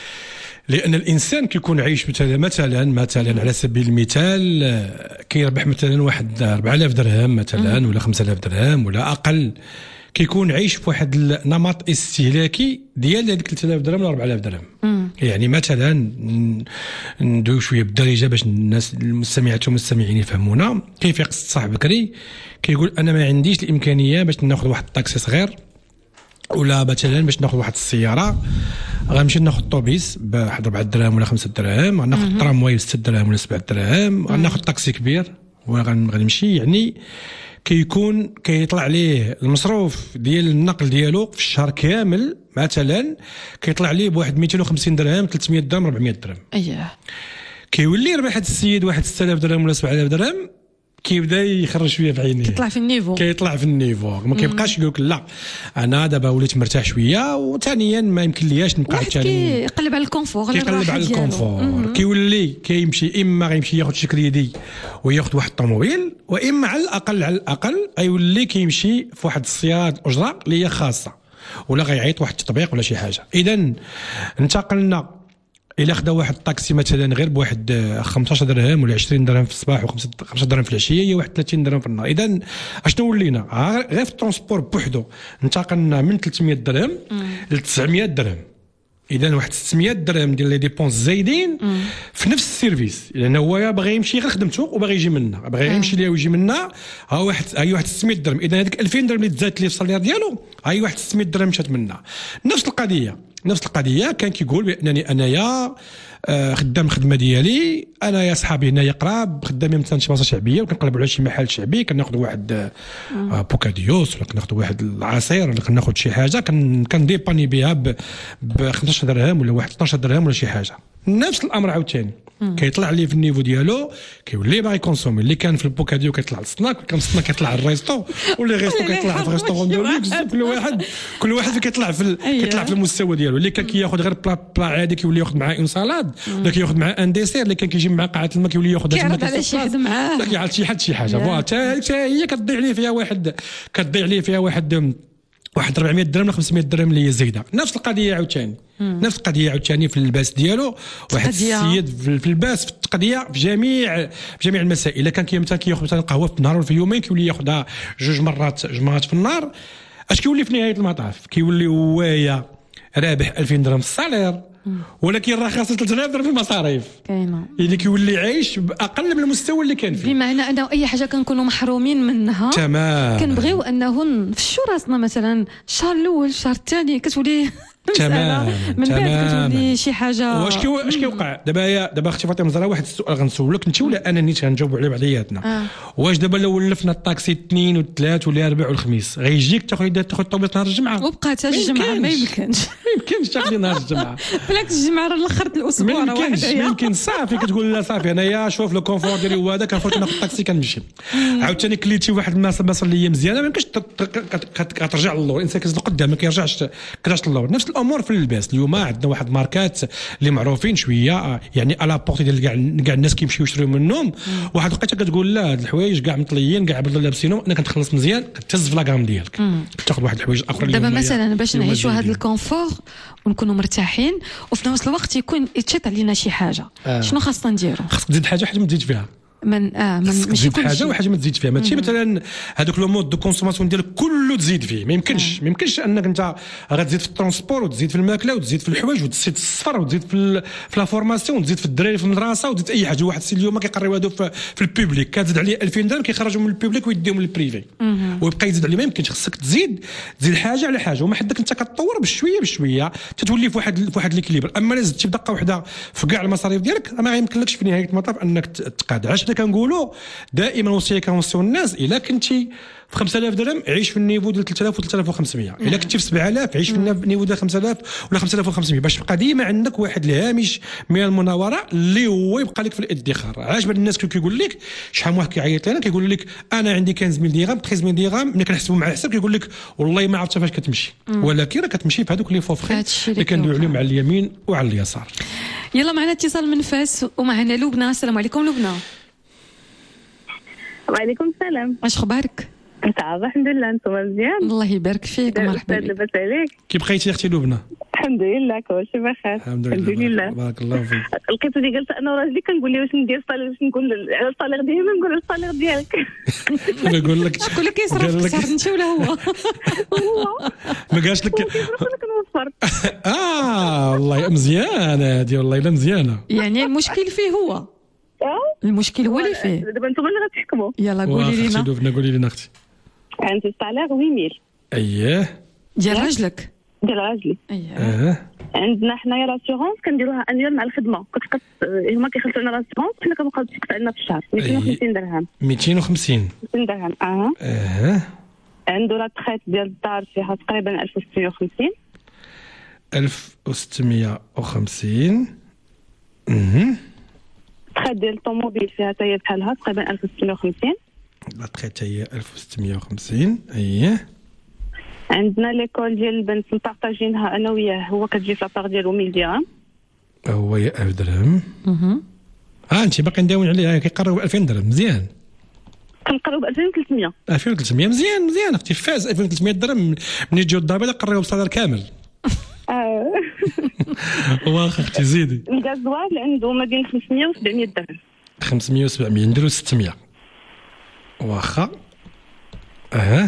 لان الانسان كيكون عايش مثلا مثلا مثلا على سبيل المثال كيربح مثلا واحد أربعة آلاف درهم مثلا م. ولا خمسة آلاف درهم ولا اقل، كيكون عايش في واحد النمط استهلاكي ديال هذيك ثلاثة آلاف درهم ولا أربعة آلاف درهم. مم. يعني مثلا ندوي شويه بالدارجه باش الناس المستمعات والمستمعين يفهمونا. كيفيق الصاحب بكري كيقول انا ما عنديش الامكانيه باش ناخذ واحد الطاكسي صغير ولا مثلا باش ناخذ واحد السياره، غنمشي ناخذ طوبيس بواحد أربعة دراهم ولا خمسة دراهم، غناخذ ترامواي ستة دراهم ولا سبعة دراهم، غناخذ طاكسي كبير وغنمشي. يعني كيكون كيطلع عليه المصروف ديال النقل ديالو في الشهر كامل مثلا كيطلع عليه بواحد مئتين وخمسين درهم ثلاثمئة درهم أربعمئة درهم. اييه كيولي ربح هذا السيد واحد ستة آلاف درهم ولا سبعة آلاف درهم، كيبدا يخرج شويه في عينيه، كيطلع في النيفو كيطلع في النيفو ما كيبقاش يقول لك لا انا دابا وليت مرتاح شويه، وثانيا ما يمكن لياش نبقى ثاني كيقلب على الكونفور كيقلب على الكونفور، كيولي كيمشي اما غيمشي ياخذ شي كريدي وياخذ واحد الطوموبيل، واما على الاقل على الاقل غيولي كيمشي في واحد السياره الاجره اللي هي خاصه، ولا غيعيط واحد التطبيق ولا شي حاجه. اذا انتقلنا إلا خدا واحد الطاكسي مثلا غير بواحد خمسطاش درهم ولا عشرين درهم في الصباح وخمسة درهم في العشيه، هي واحد ثلاثين درهم في النهار. اذا اشنو ولينا غير في الترونسبور بوحدو انتقلنا من ثلاثمئة درهم ل تسعمئة درهم. اذا واحد ستمئة درهم ديال لي ديبونس زايدين مم. في نفس السيرفيس، لان هو باغي يمشي غير خدمته وباغي يجي منا، باغي يمشي ليها ويجي منا، ها واحد هاي واحد ستمئة درهم. اذا هذيك ألفين درهم اللي تزادت ليه في الصالير ديالو هاي واحد ستمئة درهم مشات منا. نفس القضيه نفس القضيه كان كيقول بانني انايا آه خدام الخدمه ديالي، انا يا صحابي هنايا قراب خدامين مثلا شي بلاصه شعبيه وكنقلبوا على شي محل شعبي كناخذ واحد آه بوكاديوس ولا كناخذ واحد العصير ولا كناخذ شي حاجه كنديباني بها ب خمسطاش درهم ولا واحد اثناش درهم ولا شي حاجه. نفس الامر عاوتاني كيطلع ليه في النيفو ديالو كيولي باغي كونسومي. اللي كان في البوكاديو كيطلع للسناك، كان السناك كيطلع للريستو، واللي ريستو كيطلع في ريستورون دو لوكس. كل واحد كل واحد كيطلع في كيطلع في المستوى ديالو. اللي كان كياخذ غير بلا بلا عادي كيولي ياخذ معاه اون سالاد، ولا كياخذ معاه ان ديسير. اللي كان كيجي مع قاعه الماء كيولي ياخذ كيعرض على شي حد معاه، لا كيعرض شي حد شي حاجه فوالا حتى هي كتضيع ليه فيها واحد كتضيع ليه فيها واحد واحد أربعمئة درهم ولا خمسمئة درهم اللي هي زايده. نفس القضيه عاوتاني نفس القضيه عاوتاني في اللباس ديالو. واحد السيد في اللباس في التقضيه في جميع في جميع المسائل. الا كان مثلا كياخذ مثلا قهوه في النهار ولا في يومين كيولي ياخذها جوج مرات جوج مرات في النهار، اش كيولي في نهايه المطاف؟ كيولي هوايا رابح ألفين درهم في الصالير، ولكن راه خاص ثلاثة آلاف درهم في المصاريف. كاينه اللي كيولي عايش باقل من المستوى اللي كان فيه. بمعنى انه اي حاجه كنكونوا محرومين منها تمام، كنبغيو انه نفشوا راسنا مثلا الشهر الاول الشهر الثاني كتولي تمام من بعد كتولي شي حاجه. واش كي واش كيوقع دابا؟ يا دابا اختي فاطمه زهراء واحد السؤال غنسولك انت ولا انا نيت غنجاوبوا عليه بعضياتنا. آه. واش دابا لو ولفنا الطاكسي الاثنين والثلاث والاربع والخميس غيجيك تاخذ تاخذ الطوبيس نهار الجمعه؟ وبقات الجمعه ما يمكنش ما يمكنش تاخذي نهار الجمعه. بالعكس الجمعه راه الاخر الاسبوع راه واحد. ما يمكن صافي كتقول لا صافي انايا شوف لو كونفور ديالي هو هذا كنخرج ناخذ الطاكسي كنمشي. عاوتاني كليتي واحد المسافه اللي هي مزيانه ما يمكنش كترجع للور. الانسان كيزيد لقدام ما كيرجعش كيرجعش للور. نفس الامور في اللباس. اليوم عندنا واحد ماركات اللي معروفين شويه يعني على بورتي ديال كاع كاع الناس كيمشيو يشريو منهم. واحد الوقيته كتقول لا هاد الحوايج كاع مطليين كاع بلا لابسينهم، انا كنتخلص مزيان كتهز في لاكام ديالك تاخذ واحد الحوايج اخرى. دابا مثلا باش نعيشوا هذا الكونفور ونكونوا مرتاحين وفي نفس الوقت يكون يتشط علينا شي حاجه، آه. شنو خاصنا نديرو؟ خاصك تزيد حاجه حاجه ما تزيد فيها. من اه من ماشي كل حاجه وحاجه ما تزيد فيها. ماشي مثلا هذوك لو مود دو كونسوماسيون ديالك كله كله تزيد فيه، ما يمكنش ما يمكنش انك انت غتزيد في الترونسبور وتزيد في الماكله وتزيد في الحوايج وتزيد في السفر وتزيد في في لا فورماسيون وتزيد في الدراري في المدرسه وتزيد اي حاجه. واحد السيد اليوم كيقريو هادو في, في البوبليك كتزيد عليه ألفين درهم كيخرجوا من البوبليك ويديهم للبريفي ويبقى يزيد عليه. ما يمكنش، خصك تزيد تزيد حاجه على حاجه وما حدك انت كتطور بشويه بشويه تتولي في واحد في واحد ليكيليبر. اما الا زدتي بدقه واحده في كاع المصاريف ديالك ما يمكنلكش في نهايه المطاف انك تقاد. علاش حنا كنقولوا دائما وصيه كنوصيو الناس الا كنتي في خمسة آلاف درهم عيش في النيفو ديال ثلاثة آلاف و ثلاثة آلاف وخمسمية، الا كنتي في سبعة آلاف عيش في النيفو ديال خمسة آلاف ولا خمسة آلاف وخمسمية باش تبقى ديما عندك واحد الهامش من المناوره اللي هو يبقى لك في الادخار. علاش بعض الناس كيقول لك شحال واحد كيعيط لنا كيقول لك انا عندي خمسة آلاف درهم ثلاثة آلاف درهم ملي كنحسبوا مع الحساب كيقول لك والله ما عرفت فاش كتمشي، ولكن راه كتمشي في هذوك لي فوفخي اللي كندويو عليهم على اليمين وعلى اليسار. يلا معنا اتصال من فاس ومعنا لبنى. السلام عليكم لبنى. وعليكم السلام. واش اخبارك؟ صعب الحمد لله. انتم مزيان؟ الله يبارك فيك ومرحبا بك. لاباس عليك؟ كي بقيتي اختي لبنى؟ الحمد لله كلشي بخير الحمد لله, الحمد لله. بارك الله فيك. لقيتو اللي قلت انا وراجلي كنقول ليه واش ندير الصالير واش نقول على الصالير ديالي ما نقول على الصالير ديالك. نقول لك شكون اللي كيصرف كثر انت ولا هو؟ هو ما قالش لك كنوفر. اه والله مزيانه هذه والله الا مزيانه. يعني المشكل فيه هو؟ المشكل هو اللي فيه. دابا انتم اللي غتحكموا. يلا قولي لنا. اختي قولي لنا اختي. عندي الصالير ثمانية آلاف. اييه ديال راجلك؟ ديال راجلي. اييه. اه عندنا حنايا لاسيغونس كنديروها انيول مع الخدمه، كتقص هما كيخلصوا لنا لاسيغونس حنا كنبقاو تقطع لنا في الشهر مئتين وخمسين درهم. مئتين وخمسين درهم. اه اه عنده لا تخيط ديال الدار فيها تقريبا ألف وستمية وخمسين. ألف وستمية وخمسين. اها تخيط ديال الطوموبيل فيها حتى هي بحالها تقريبا ألف وستمية وخمسين. لا تخيط هي ألف وستمية وخمسين. اييه. عندنا ليكول ديال البنت مبارطاجينها انا وياه، هو كتجي في لابار ديالو مية درهم. هو يا ألف درهم. اها اه انت باقي نداوي عليها كيقرب ألفين درهم. مزيان كنقرب ألفين وثلاثمية. ألفين وثلاثمية مزيان مزيان اختي فاز. ألفين وثلاثمية درهم من يجيو الضريبه قريو بالصدر كامل. اه واخا اختي زيدي. الغازوال عنده ما بين خمسمية و سبعمية درهم. خمسمية و سبعمية نديرو ستمية. واخا اه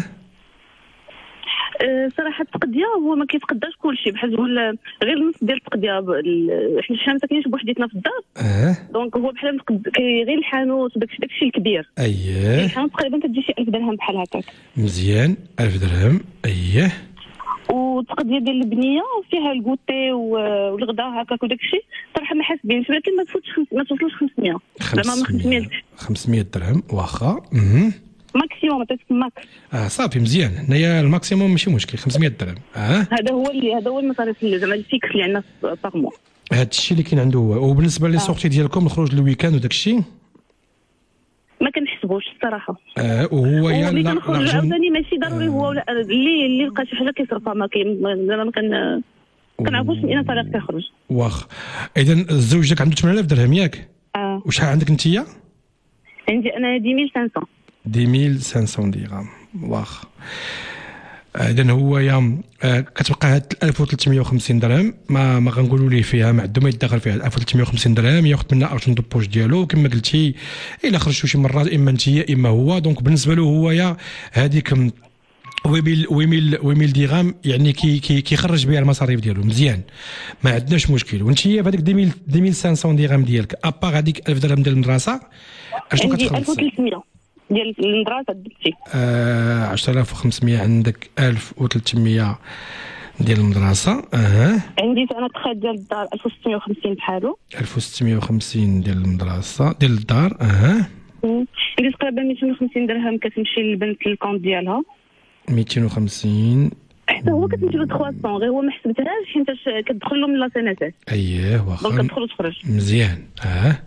صراحه التقضيه هو ما كيتقداش كلشي بحال هو غير النص ديال التقضيه. حنا حنا ما ساكنينش بوحديتنا في الدار اه دونك هو بحال غير الحانوت داكشي داكشي الكبير. اييه الحانوت تقريبا كتجي شي ألف درهم بحال هكاك. مزيان ألف درهم. اييه. والتقضيه ديال البنيه فيها الكوتي والغدا هكاك وداكشي صراحه ما حاسبينش ولكن ما تفوتش ما توصلش خمسمية. زعما من خمسمية خمسمية درهم. واخا اها ماكسيموم عطيتك ماكس. اه صافي مزيان. هنايا الماكسيموم ماشي مشكل خمسمية درهم. اه هذا هو اللي هذا هو المصاريف اللي زعما الفيكس اللي عندنا باغ موا. هذا الشيء اللي كاين عنده هو. وبالنسبه لي سورتي ديالكم الخروج للويكاند وداك الشيء ما كنحسبوش الصراحه. اه وهو يا لا كنخرج عاوتاني ماشي ضروري هو ولا اللي اللي لقى شي حاجه كيصرفها ما كاين زعما ما كان كنعرفوش من اين طريق كيخرج. واخ اذا زوجك عنده ثمانية آلاف درهم ياك؟ اه وشحال عندك انتيا؟ عندي انا عشرين وخمسمية. عشرين وخمسمية درهم. واخ اذا هو يا كتبقى هاد ألف وثلاثمية وخمسين درهم ما ما غنقولوا ليه فيها ما عنده ما يدخل فيها. ألف وثلاثمية وخمسين درهم ياخذ منها ارجون دو بوش ديالو كما قلتي الا خرجتوا شي مرات اما انت اما هو. دونك بالنسبه له هو يا هذيك ويميل ويميل ويميل درهم يعني كي كي كيخرج بها المصاريف ديالو مزيان ما عندناش مشكل. وانت بهذيك ألفين وخمسمية درهم ديالك ابار هذيك ألف درهم ديال المدرسه اشنو كتخلص؟ ألف وثلاثمية ديال المدرسه درتي. آه عشرة آلاف وخمسمية عندك ألف وثلاثمية ديال المدرسه. اها عندي انا تخيط ديال الدار ألف وستمية وخمسين بحالو. ألف وستمية وخمسين ديال المدرسه ديال الدار. اها عندي تقريبا مئتين وخمسين درهم كتمشي للبنت الكونت ديالها. مئتين وخمسين حتى هو كتمشي له ثلاثمية غير هو ما حسبتهاش حيت كتدخل له من لا سنتات. اييه واخا دونك كتدخل وتخرج مزيان. اه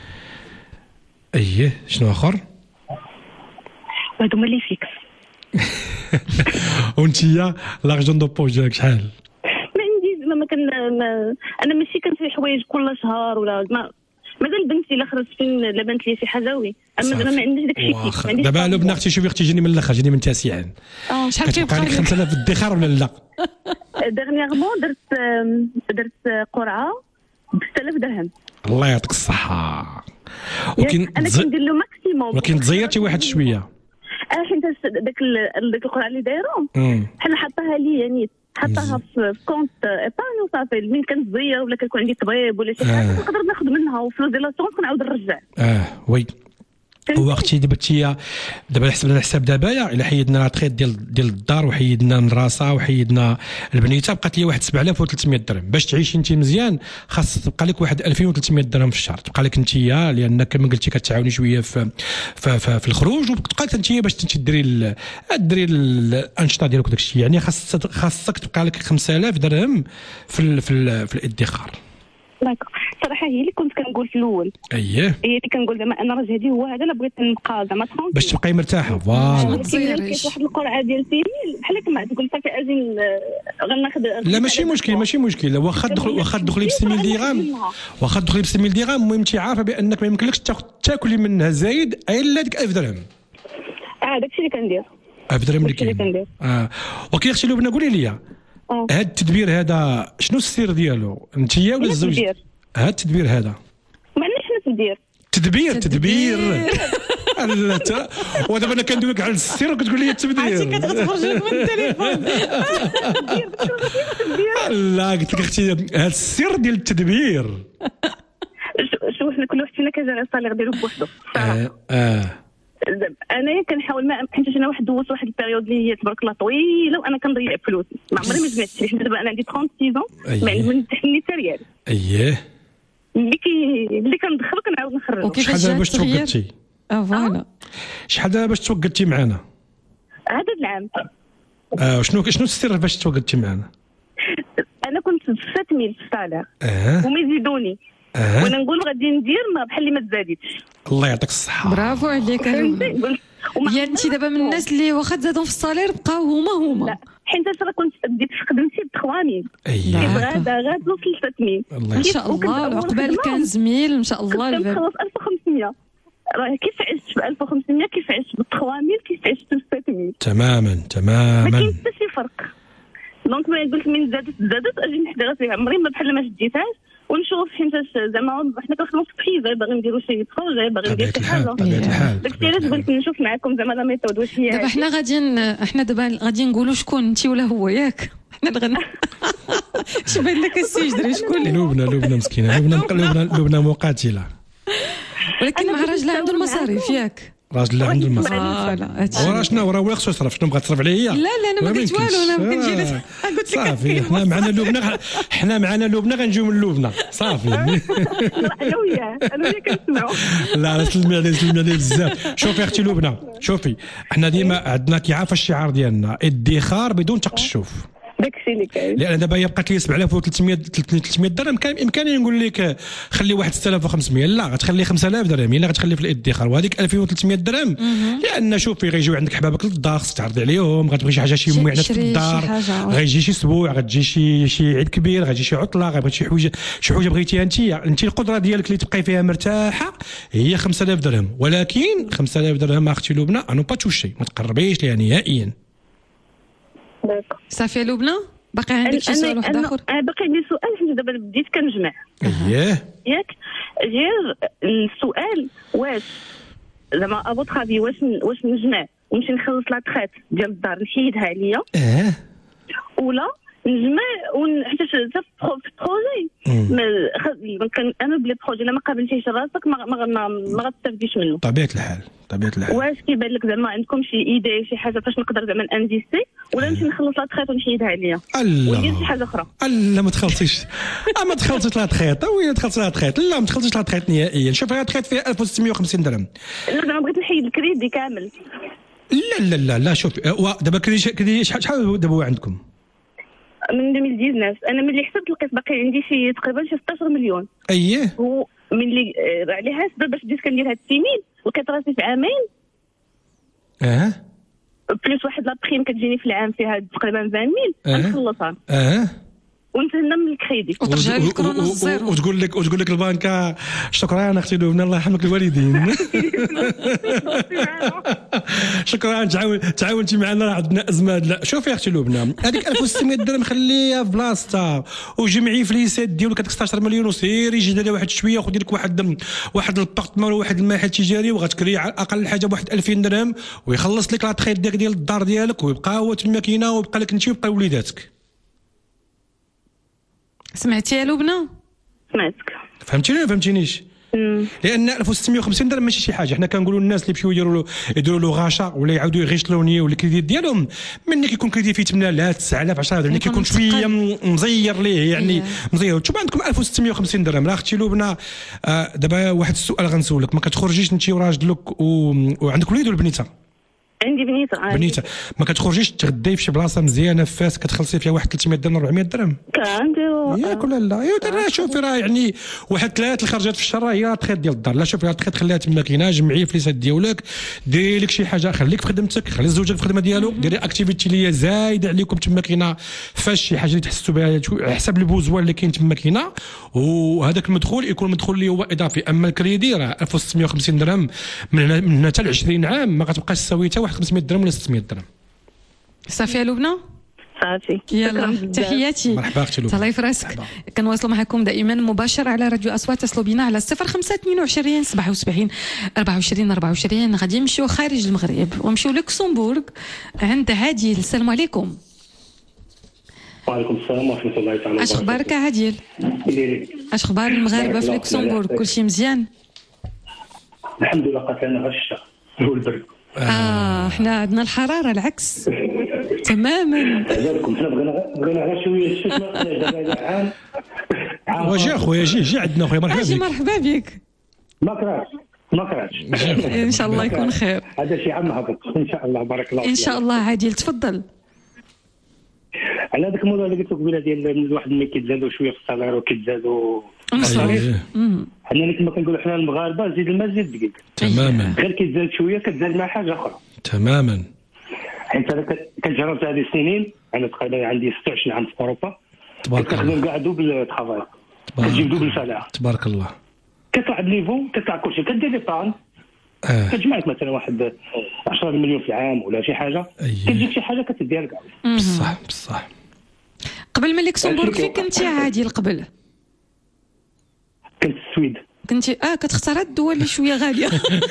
اييه شنو اخر؟ هادو هما لي فيكس. وانتيا لارجون دو بوش ديالك شحال؟ ما عنديش ما كان ما انا ماشي كنشري حوايج كل شهر ولا ما مازال بنتي الا خرجت فين لبنت لي شي حاجه وي اما زعما ما عنديش داكشي كيف. دابا لبنى اختي شوفي اختي جيني من الاخر جيني من تاسعا. اه شحال كيبقى لك خمسة آلاف في الادخار ولا لا؟ ديرنييرمون درت درت قرعه ب ستة آلاف درهم. الله يعطيك الصحه. ولكن انا كندير له ماكسيموم ولكن تزيرتي واحد شويه. اه حيت داك داك القرعه اللي دايرهم بحال حطاها لي يعني حطاها في كونت ايبان وصافي ملي كنزير ولا كيكون عندي طبيب ولا شي حاجه نقدر آه. ناخذ منها وفلوس ديال لاسونس كنعاود نرجع. اه وي وقتي دابا تي دابا حسب الحساب دابا الا حيدنا لا تريت ديال ديال الدار وحيدنا المدرسه وحيدنا البنيته بقات لي واحد سبعة آلاف وثلاثمية درهم باش تعيشي انت مزيان خاص تبقى لك واحد ألفين وثلاثمية درهم في الشهر تبقى لك انت لان كما قلتي كتعاوني شويه في في, في, في الخروج وتبقى لك انت باش ديري ديري الانشطه ديالك وداك الشيء يعني خاص خاصك تبقى لك خمسة آلاف درهم في ال في, ال في الادخار. داكوغ صراحه هي اللي كنت كنقول في الاول اييه هي اللي كنقول زعما انا راه جهدي هو هذا الا بغيت نبقى زعما باش تبقاي مرتاحه فوالا كاين واحد القرعه ديال سيميل بحال كما تقول صافي اجي غناخذ لا ماشي مشكل ماشي مشكل واخا تدخل واخا تدخلي ب ستمية درهم واخا تدخلي ب ستمية درهم المهم انت عارفه بانك ما يمكنلكش تاكلي منها زايد الا ديك ألف درهم. اه داكشي اللي كندير ألف درهم اللي كاين اه اوكي اختي لبنى قولي لي هذا التدبير هذا شنو السر ديالو انت ولا الزوج؟ هذا التدبير هذا ما عندناش شنو تدير تدبير تدبير لا تا ودابا انا كندوي لك على السر وكتقول لي التدبير عرفتي كتخرج لك من التليفون لا قلت لك اختي هذا السر ديال التدبير شوف حنا كل واحد فينا كيجري الصالير ديالو بوحدو اه اه انايا كنحاول ما حيت انا واحد دوزت واحد البيريود اللي هي تبارك الله طويله وانا كنضيع فلوس ما عمري ما جمعت حيت دابا انا عندي ثلاثين سيزون ما عندي من تحني حتى ريال اييه اللي كي اللي كندخل كنعاود نخرج. شحال دابا باش توقدتي؟ اه فوالا شحال دابا باش توقدتي معنا؟ هذا العام. اه شنو شنو السر باش توقدتي معنا؟ انا كنت ستة مية في الصالير اه وما يزيدوني اه وانا نقول غادي ندير ما بحال اللي ما تزادتش. الله يعطيك الصحه برافو عليك يعني انت دابا من الناس اللي واخا تزادوا في الصالير بقاو هما هما لا حيت انا كنت بديت في خدمتي ب ثلاثة مية اييه غادا غاد وصل ل ستة مية ما شاء الله العقبال خمسة مية ما شاء الله كنت نخلص ألف وخمسمية راه كيف عشت ب ألف وخمسمية كيف عشت ب ثلاثة مية كيف عشت ب ستة مية تماما تماما ما كاين حتى شي فرق. دونك ما قلت من زادت زادت اجي نحضر راسي عمري ما بحال ما شديتهاش ونشوف حيت زعما حنا كنخدموا في التحيزه باغي نديروا شي بروجي باغي ندير شي حاجه داكشي علاش قلت نشوف معكم زعما لا ميثود واش هي دابا حنا غاديين احنا دابا غادي نقولوا شكون انت ولا هو ياك حنا الغنى اش باين لك السجدري شكون لبنى لبنى مسكينه لبنى لبنى لبنى مقاتله ولكن مع راجل عنده المصاريف ياك راجل اللي عنده المصاريف لا وراه شنو راه هو خصو يصرف شنو بغا تصرف عليه هي لا لا انا ما قلت والو انا كنجي لك قلت لك صافي حنا معنا لبنى حنا معنا لبنى غنجيو من لبنى صافي انا وياه انا وياه كنسمعوا لا لا سلمي عليه سلمي عليه بزاف. شوفي اختي لبنى شوفي حنا ديما عندنا كيعرف الشعار ديالنا ادخار بدون تقشف داكشي اللي كاين لان دابا هي بقات لي سبعة آلاف وثلاثمية ثلاثمية درهم كان بامكاني نقول لك خلي واحد ستة آلاف وخمسمية لا غتخلي خمسة آلاف درهم الا غتخلي في الادخار وهذيك ألفين وثلاثمية درهم لان شوفي غيجيو عندك حبابك للدار خصك تعرضي عليهم غتبغي شي حاجه شي معنات في الدار غيجي شي اسبوع غتجي شي شي عيد كبير غتجي شي عطله غيبغي شي حويجه شي حاجه بغيتيها انت انت القدره ديالك اللي تبقاي فيها مرتاحه هي خمسة آلاف درهم ولكن خمسة آلاف درهم اختي لبنى انو با توشي ما تقربيش ليها نهائيا. صافي لبنى باقي عندك شي سؤال واحد اخر؟ انا باقي عندي سؤال حيت دابا بديت كنجمع اييه ياك غير السؤال واش زعما ابو ترافي واش واش نجمع ونمشي نخلص لا تخيت ديال الدار نحيدها عليا اه ولا نجمع حتى في البروجي كان انا بلي بروجي الا ما قابلتيش راسك ما ما ما غتستافديش منه طبيعه الحال طبيعه الحال. واش كيبان لك زعما عندكم شي ايدي شي حاجه فاش نقدر زعما انفيستي ولا نمشي نخلص لا تخيط ونحيدها عليا وندير شي حاجه اخرى؟ لا ما تخلصيش ما تخلصيش لا تخيط وين تخلصي لا تخيط لا ما تخلصيش لا تخيط نهائيا. شوف لا تخيط فيها ألف وستمية وخمسين درهم لا زعما بغيت نحيد الكريدي كامل لا لا لا لا شوف دابا كريدي شحال دابا عندكم؟ من ألفين وتسعطاش انا ملي حسبت لقيت باقي عندي شي تقريبا شي ستة عشر مليون. اييه و ملي عليها حسبت باش بديت كندير هاد السيمين لقيت راسي في عامين اه بليس واحد لا بريم كتجيني في العام فيها تقريبا عشرين مية غنخلصها اه ونتهنى من الكريدي وترجع لك كورونا الزيرو وتقول لك وتقول لك البنكه شكرا اختي لبنى الله يرحمك الوالدين. شكرا تعاون تعاونتي معنا راه عندنا ازمه. لا شوفي اختي لبنى هذيك ألف وستمية درهم خليها في بلاصتها وجمعي فليسات ديالك هذيك ستة عشر مليون وسيري جي دير واحد شويه وخدي لك واحد واحد البارتمون وواحد المحل تجاري وغتكري على اقل حاجه بواحد ألفين درهم ويخلص لك لا تخيط ديالك ديال الدار ديالك ويبقى هو تما كاينه ويبقى لك انت ويبقى وليداتك. سمعتي يا لبنى؟ سمعتك. فهمتيني ولا فهمتينيش؟ لان ألف وستمية وخمسين درهم ماشي شي حاجه. حنا كنقولوا للناس اللي بيمشيو يديروا يديروا له غاشا ولا يعاودوا يغيشلوني ولا الكريدي ديالهم ملي كيكون كريدي فيه ثمانية آلاف تسعة آلاف عشرة آلاف يعني كيكون شويه مزير ليه يعني مزير. شوف عندكم ألف وستمية وخمسين درهم راه اختي لبنى. آه دابا واحد السؤال غنسولك، ما كتخرجيش انت وراجلك وعندك وليد ولا بنيته؟ عندي بنيته. بنيته ما كتخرجيش تغداي في شي بلاصه مزيانه في فاس كتخلصي فيها واحد ثلاثمية درهم أربعمية درهم؟ كنديروا ياك ولا لا؟ ايوا راه شوفي راه يعني واحد ثلاث الخرجات في الشهر هي تخيط ديال الدار. لا شوفي تخيط خليها تما كاينه جمعي فليسات ديالك ديري لك شي حاجه خليك في خدمتك خلي زوجك في الخدمه ديالو ديري اكتيفيتي اللي هي زايده عليكم تما كاينه فاش شي حاجه اللي تحسوا بها على حسب البوزوان اللي كاين تما كاينه وهذاك المدخول يكون مدخول اللي هو اضافي. اما الكريدي راه ألف وستمية وخمسين درهم من هنا من هنا حتى ل عشرين عام ما غتبقاش تساوي حتى واحد خمسمية درهم ولا ستمية درهم. صافي يا لبنى؟ صافي يلا تحياتي. مرحبا اختي لبنى. الله يفراسك. كنواصلوا معكم دائما مباشر على راديو اصوات. تصلوا بنا على صفر خمسة اثنين وعشرين سبعة وسبعين أربعة وعشرين أربعة وعشرين. غادي نمشيو خارج المغرب ونمشيو لوكسمبورغ عند عادل. السلام عليكم. وعليكم السلام ورحمه الله تعالى وبركاته. اش اخبارك يا عادل؟ اش اخبار المغاربه في لوكسمبورغ؟ كلشي مزيان؟ الحمد لله. قاتلنا غير الشتاء والبرد. اه حنا عندنا الحراره العكس تماما. عجبكم حنا بغينا بغينا غير شويه الشتاء دابا عام. واجي اخويا جي جي عندنا اخويا مرحبا بك. مرحبا بك. ما كرهتش ما كرهتش ان شاء الله يكون خير. هذا شي عام هبط ان شاء الله. بارك الله ان شاء الله. عادل تفضل. على هذاك الموضوع اللي قلت لك قبيله ديال الواحد ملي كيتزادوا شويه في الصغير وكيتزادوا المصاريف. حنا كما كنقولوا حنا المغاربه زيد الماء زيد الدقيق. تماما. غير كيتزاد شويه كتزاد مع حاجه اخرى. تماما. حيت انا كنجرب هذه السنين انا تقريبا عندي ستة وعشرين عام في اوروبا. تبارك الله. كنخدم كاع دوبل طرافاي. كتجيب دوبل فلاح. تبارك الله. كتطلع بليفو كتطلع كلشي كدير لي بان. آه. كتجمع لك مثلا واحد عشرة مليون في العام ولا شي حاجه. أيه. كتجيك شي حاجه كتديها لك. بصح بصح. قبل من لوكسمبورغ فين كنتي عادل قبل؟ كنت السويد. كنتي اه كتختار الدول اللي شويه غاليه.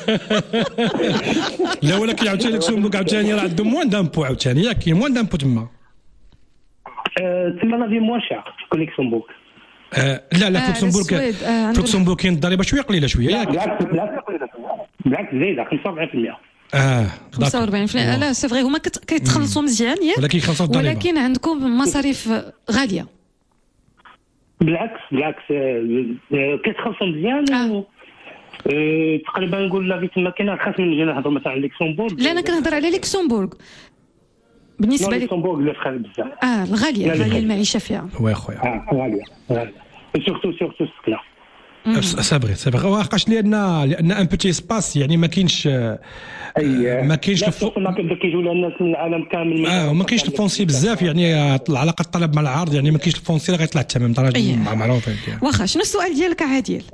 لا ولكن عاوتاني لوكسمبورغ عاوتاني راه عندهم موان دامبو عاوتاني ياك كاين موان دامبو تما. تما لا في موان شاع في لوكسمبورغ. آه لا لا في لوكسمبورغ في لوكسمبورغ كاين الضريبه شويه قليله شويه ياك. بالعكس بالعكس بالعكس زايده خمسة وأربعين بالمية. اه خمسة وأربعين بالمية. لا سي فغي هما كيتخلصوا مزيان ياك ولكن يخلصوا الضريبه ولكن عندكم مصاريف غاليه. بالعكس بالعكس كيتخلصوا مزيان. آه. أه تقريبا نقول لا في تما كاين خاص من نجي نهضر مثلا على لوكسمبورغ. لا انا كنهضر على لوكسمبورغ بالنسبه لي. لوكسمبورغ لا فخال بزاف. اه الغاليه غاليه المعيشه فيها. وي خويا. اه غاليه غاليه سورتو سورتو السكنه. صبري صبري واخاش لان لان ان بوتي سباس يعني ما كاينش ما كاينش كيجيو لنا الناس من العالم كامل. اه ما كاينش الفونسي بزاف يعني علاقه الطلب مع العرض يعني ما كاينش الفونسي غيطلع الثمن درجه معروف. واخا شنو السؤال ديالك عادل؟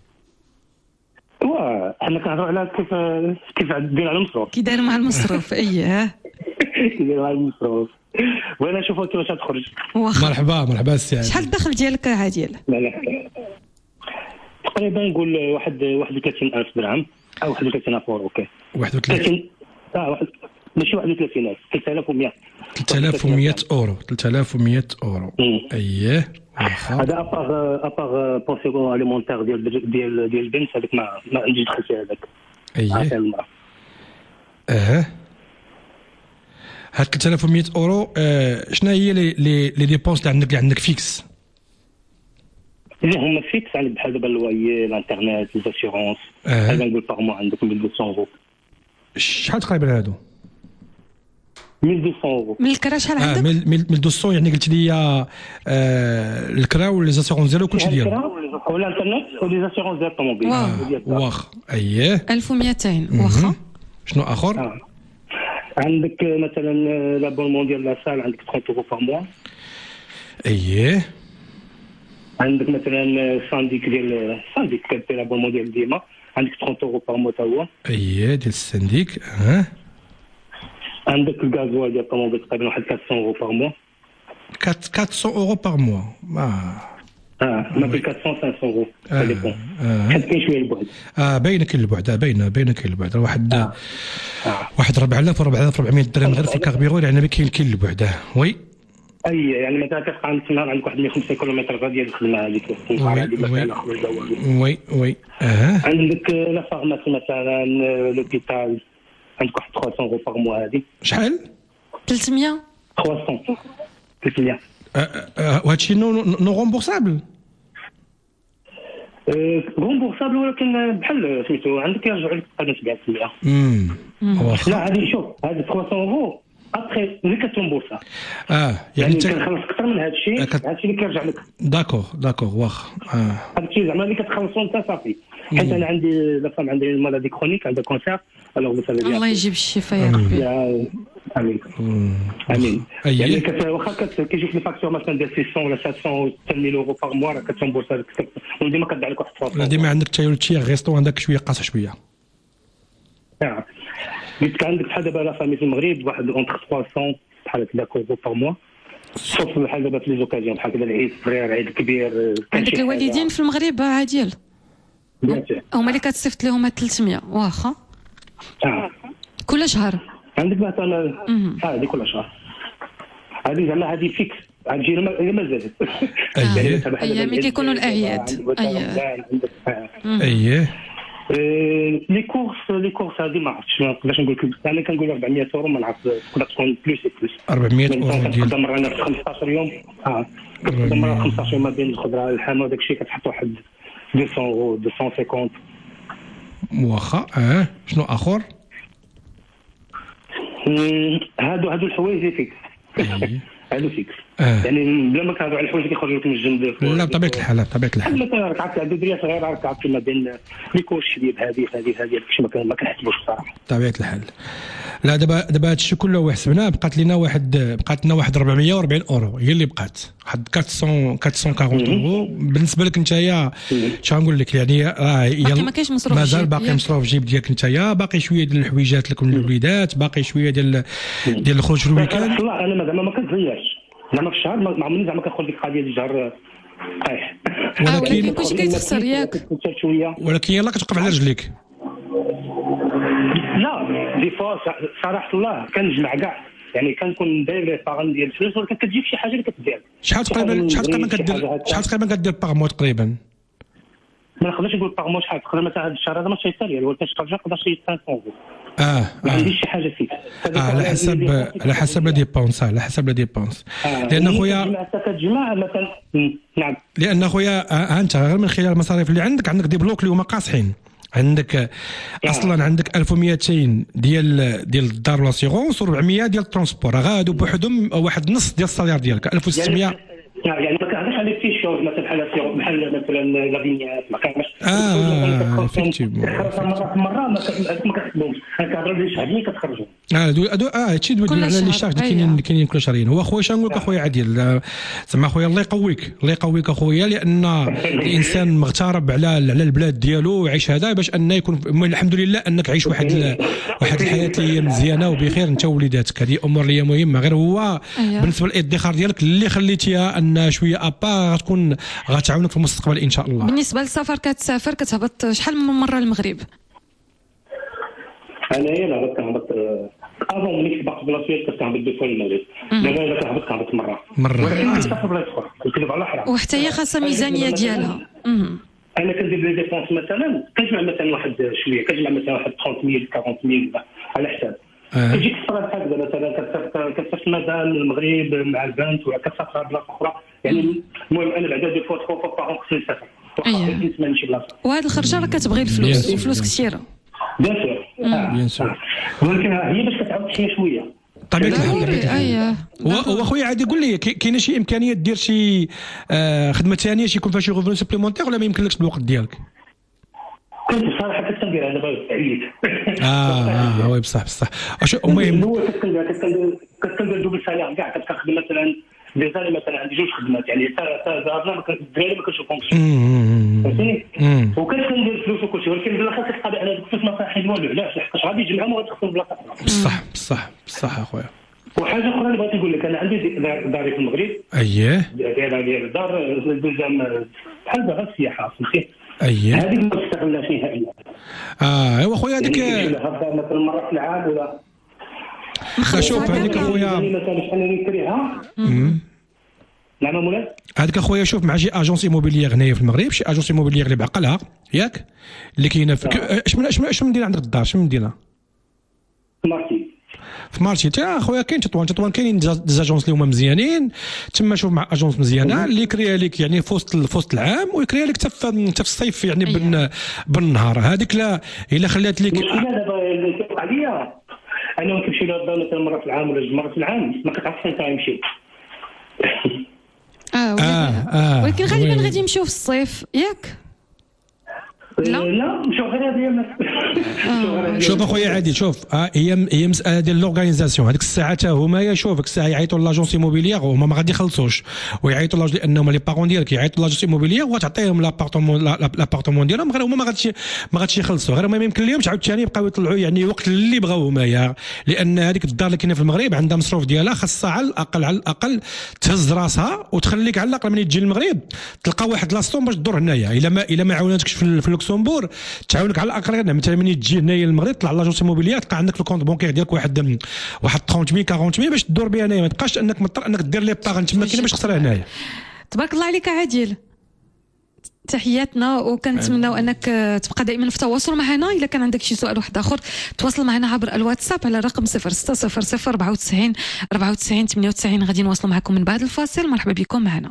واه انا كنهضروا على كيف كيف دير على المصروف كي داير مع المصروف. اييه كي داير مع المصروف. وانا نشوفوا كيفاش تخرج. مرحبا مرحبا السي عادل. شحال الدخل ديالك عادل؟ لا لا تقريبا نقول واحد واحد وثلاثين ألف درهم او واحد وثلاثين ألف اورو. اوكي واحد وثلاثين اه واحد ماشي واحد وثلاثين ألف ثلاثة آلاف ومئة ثلاثة آلاف ومئة اورو ثلاثة آلاف ومئة اورو. اييه هذا ابار ابار بونسيون اليمونتير ديال ديال ديال البنت هذاك ما ما نجي دخل فيها هذاك. اييه اه هاد ثلاثة آلاف ومئة اورو. آه شنو هي لي لي لي ديبونس اللي عندك اللي عندك فيكس؟ اللي هما فيكس عندك بحال دابا الوايي الانترنت ليزاسيورونس. هذا نقول باغ مو عندك ألف ومئتين اورو. شحال تقريبا هادو؟ ألف ومئتين اورو. من الكرا شحال عندك؟ اه ألف ومئتين يعني قلت لي آه الكرا وليزاسيورونس ديالو كلشي ديالو. والانترنت وليزاسيورونس ديال الطوموبيل. واخ اييه ألف ومئتين. واخا شنو اخر؟ آه. عندك مثلا لابونمون ديال لا سال عندك ثلاثين اورو باغ موا. اييه عندك مثلا سانديك ديال سانديك كدير ابونمون ديال ديما عندك ثلاثين اورو باغ موا تا هو. اييه ديال السنديك. اه عندك الغازوال ديال الطوموبيل تقريبا واحد أربعمية اورو باغ موا. أربعمية اورو باغ موا. اه اه ما بين أربعمية خمسمية اورو تليفون. حيت كاين شويه البعد. اه باينه كاين البعد. باينه باينه كاين البعد. واحد آه. آه. واحد أربعة آلاف و أربعة آلاف وأربعمية درهم غير في الكاربيرون يعني كاين كاين البعد. وي اي يعني مثلا كتبقى عندك النهار عندك واحد مية وخمسين كيلومتر غادي ديال الخدمه هذيك وي وي وي اه عندك لا فارماسي مثلا لوبيتال عندك واحد ثلاثمية اورو باغ موا. هذه شحال؟ ثلاثمية ثلاثمية ثلاثمية. وهادشي نو نو رومبورسابل؟ رومبورسابل ولكن بحال سميتو عندك يرجعوا لك تقريبا سبعة بالمية. امم لا هذه شوف هذه ثلاثمية اورو ابخي ملي كترومبورسا. اه يعني كنخلص اكثر من هذا الشيء هذا الشيء اللي كيرجع لك. داكور داكور واخ. اه هذا الشيء زعما اللي كتخلصوا انت صافي. حيت انا عندي لا فام عندي مالادي كرونيك عندها كونسير الوغ مثلا الله يجيب الشفاء يا ربي. امين امين. يعني واخا كيجيك لي فاكتور مثلا ديال ستمية ولا سبعمية ألف اورو باغ موا راه كترومبورسا لك وديما كتدعي لك واحد ثلاثمية. ديما عندك تايل تشي غيستو عندك شويه قاصح شويه. اه قلت عندك بحال دابا لا فامي في المغرب واحد اونتر ثلاثمية بحال هكا اورو باغ موا. صوف بحال دابا في لي زوكازيون بحال كذا العيد الصغير العيد الكبير. عندك الوالدين في المغرب عاديل هما اللي كتصيفط لهم ثلاثمية واخا. اه كل شهر عندك مثلا اه هذه كل شهر. هذه زعما هذه فيكس هذه ما ما زادت. اييه ملي كيكونوا الاعياد. اييه اييه لي كورس لي كورس هذه ما عرفتش ما نقدرش نقول لك. انا كنقول أربعمية اورو ما نعرف تقدر تكون بلوس بلوس أربعمية اورو ديال كنقدر انا في خمسطاش يوم. اه كنقدر خمسطاش يوم ما بين الخضره الحامه وداك الشيء كتحط واحد مئتين اورو مئتين وخمسين. واخا اه شنو اخر؟ هادو هادو الحوايج فيكس. هادو فيكس يعني بلا ما كنهضروا على الحوايج اللي كيخرجوا لك من الجنب. لا بطبيعه الحال بطبيعه الحال مثلا ركعات عند الدريه صغيره ركعات ما بين لي كوش ديال هذه هذه هذه داكشي ما كنحسبوش بصراحه بطبيعه الحال. لا دابا دابا هذا الشيء كله حسبناه بقات لنا واحد بقات لنا واحد أربعمية وأربعين اورو هي اللي بقات واحد أربعمية أربعمية اورو. بالنسبه لك نتايا اش غنقول لك يعني راه يلا مازال باقي مصروف جيب ديالك نتايا باقي شويه ديال الحويجات لكم الوليدات باقي شويه ديال ديال الخروج في الويكاند. والله انا زعما ما كنتغيرش زعما في الشهر ما عمرني زعما كنخرج ديك القضيه ديال الشهر طايح. ولكن كلشي كيتخسر ياك. ولكن يلاه كتوقف على رجليك. لا دي فوا صراحه الله كنجمع كاع يعني كنكون داير لي باغون ديال الفلوس ولكن كتجيك شي حاجه اللي كتدير. شحال تقريبا شحال تقريبا كدير شحال تقريبا كدير باغ مو تقريبا؟ ما نقدرش نقول باغ مو شحال تقريبا مثلا هذا الشهر هذا ماشي سالي ولكن شي حاجه نقدر شي خمسمية اورو. اه ما عنديش شي حاجه فيك. اه على حسب على حسب لا ديبونس على حسب لا ديبونس. لان خويا كتجمع مثلا نعم لان خويا انت غير من خلال المصاريف اللي عندك عندك دي بلوك اللي هما قاصحين. عندك اصلا عندك ألف ومئتين ديال ديال الدار والاسيغونس و400 ديال الترونسبور غادو بوحدهم واحد نص ديال الصالير ديالك ألف وستمية. يعني ما كنهضرش على في شهور مثلا بحال بحال مثلا لا فينيات ما كانش. اه فيكتيفمون مره مره ما كتحسبهمش انا كنهضر على شهرين كتخرجوا. اه دو اه هادشي دوي على لي شارج كاينين كاينين كل شهرين. هو خويا شنو نقول لك اخويا عادل زعما خويا الله يقويك الله يقويك اخويا لان الانسان مغترب على على البلاد ديالو ويعيش هذا باش انه يكون الحمد لله انك عايش واحد واحد الحياه اللي مزيانه وبخير انت ووليداتك. هذه امور اللي مهمه غير هو بالنسبه للادخار ديالك اللي خليتيها ان شويه ابا غتكون غتعاونك في المستقبل ان شاء الله. بالنسبه للسفر كتسافر كتهبط شحال من مره للمغرب؟ انايا لا كنهبط افون ملي كنبقى بلاصيات كنهبط دو فوا للمغرب. دابا الا كنهبط كنهبط مره مره ولكن كنسافر بلايص اخرى كنكذب على حرام وحتى هي خاصه ميزانيه ديالها. انا كندير لي ديفونس مثلا كنجمع مثلا واحد شويه كنجمع مثلا واحد ثلاثمية أربعمية على حساب. كتجيك الصرا هكذا مثلا كتسافر مثلا المغرب مع البنت ولا كتسافر بلاصه اخرى يعني المهم انا بعدا دي فوا تخوا فوا باغون خصني نسافر واخا نسمع نمشي بلاصه. وهاد الخرجه راه كتبغي الفلوس والفلوس كثيره بيان سور بيان سور ولكن هي باش كتعاود شي شويه طبيعه الحال. اييه هو خويا عادي قول لي كاينه شي امكانيه دير شي خدمه ثانيه شي يكون فيها شي غوفون سوبليمونتير ولا ما يمكنلكش بالوقت ديالك؟ كنت بصراحه كنتندير انا باغي عييت. اه اه وي بصح بصح المهم هو كتندير كتندير دوبل سالير كاع كتخدم مثلا ديجا مثلا عندي جوج خدمات يعني حتى دارنا الدراري ما كنشوفهمش فهمتي وكنت كندير فلوس وكلشي ولكن بلا خاصك تقابل على الفلوس ما صحيح والو علاش لحقاش غادي يجمعهم وغتخسر بلاصه اخرى بصح بصح بصح اخويا. وحاجه اخرى اللي بغيت نقول لك انا عندي داري في المغرب اييه دايره ديال الدار دوزام بحال دار السياحه فهمتي اييه هذيك ما تستغلهاش نهائيا. اه ايوا خويا هذيك مثلا مره في العام ولا شوف هذيك اخويا مثلا شحال نكريها نعم مولاي هذيك اخويا شوف مع شي اجونس ايموبيليير هنايا في المغرب شي اجونس ايموبيليير اللي بعقلها ياك اللي كاينه اش من اش من اش من مدينه عندك الدار شنو مدينه مارتي في مارتي تا اخويا كاين تطوان تطوان كاينين ديزاجونس اللي هما مزيانين تما شوف مع اجونس مزيانه اللي يكريها لك يعني في وسط في وسط العام ويكريها لك حتى في الصيف يعني بن بالنهار هذيك لا الا خلات لك لا دابا اللي كيوقع ليا انا كنمشي للدار مثلا مره في العام ولا جوج مرات في العام ما كتعرفش فين غنمشي. اه اه ولكن غالبا غادي يمشيو في الصيف ياك لا لا مشاو غير هذه شوف اخويا عادل شوف هي هي مساله ديال لورغانيزاسيون هذيك الساعه حتى هما شوف ديك الساعه يعيطوا لاجونس ايموبيليير وهما ما غادي يخلصوش ويعيطوا لاج لانهم لي بارون ديالك يعيطوا لاجونس ايموبيليير وغتعطيهم لابارتمون لابارتمون ديالهم غير هما ما غاديش ما غاديش يخلصوا غير ما يمكن لهمش عاوتاني يبقاو يطلعوا يعني وقت اللي بغاو هما لان هذيك الدار اللي كاينه في المغرب عندها مصروف ديالها خاصها على الاقل على الاقل تهز راسها وتخليك على الاقل ملي تجي للمغرب تلقى واحد لاصطون باش تدور هنايا الا ما الا ما عاوناتكش في اللوكسمبور تعاونك على الاقل مثلا ملي تجي هنايا للمغرب طلع لاجونس ايموبيليير تلقى عندك في الكونت بونكير ديالك واحد واحد ثلاثين مية أربعين مية باش تدور بها هنايا ما تبقاش انك مضطر انك دير لي باغ تما كاينه باش تخسرها هنايا. تبارك الله عليك عادل تحياتنا وكنتمناو انك تبقى دائما في تواصل معنا. الا كان عندك شي سؤال واحد اخر تواصل معنا عبر الواتساب على رقم صفر ستة صفر صفر أربعة وتسعين أربعة وتسعين ثمانية وتسعين. غادي نواصلوا معكم من بعد الفاصل. مرحبا بكم معنا.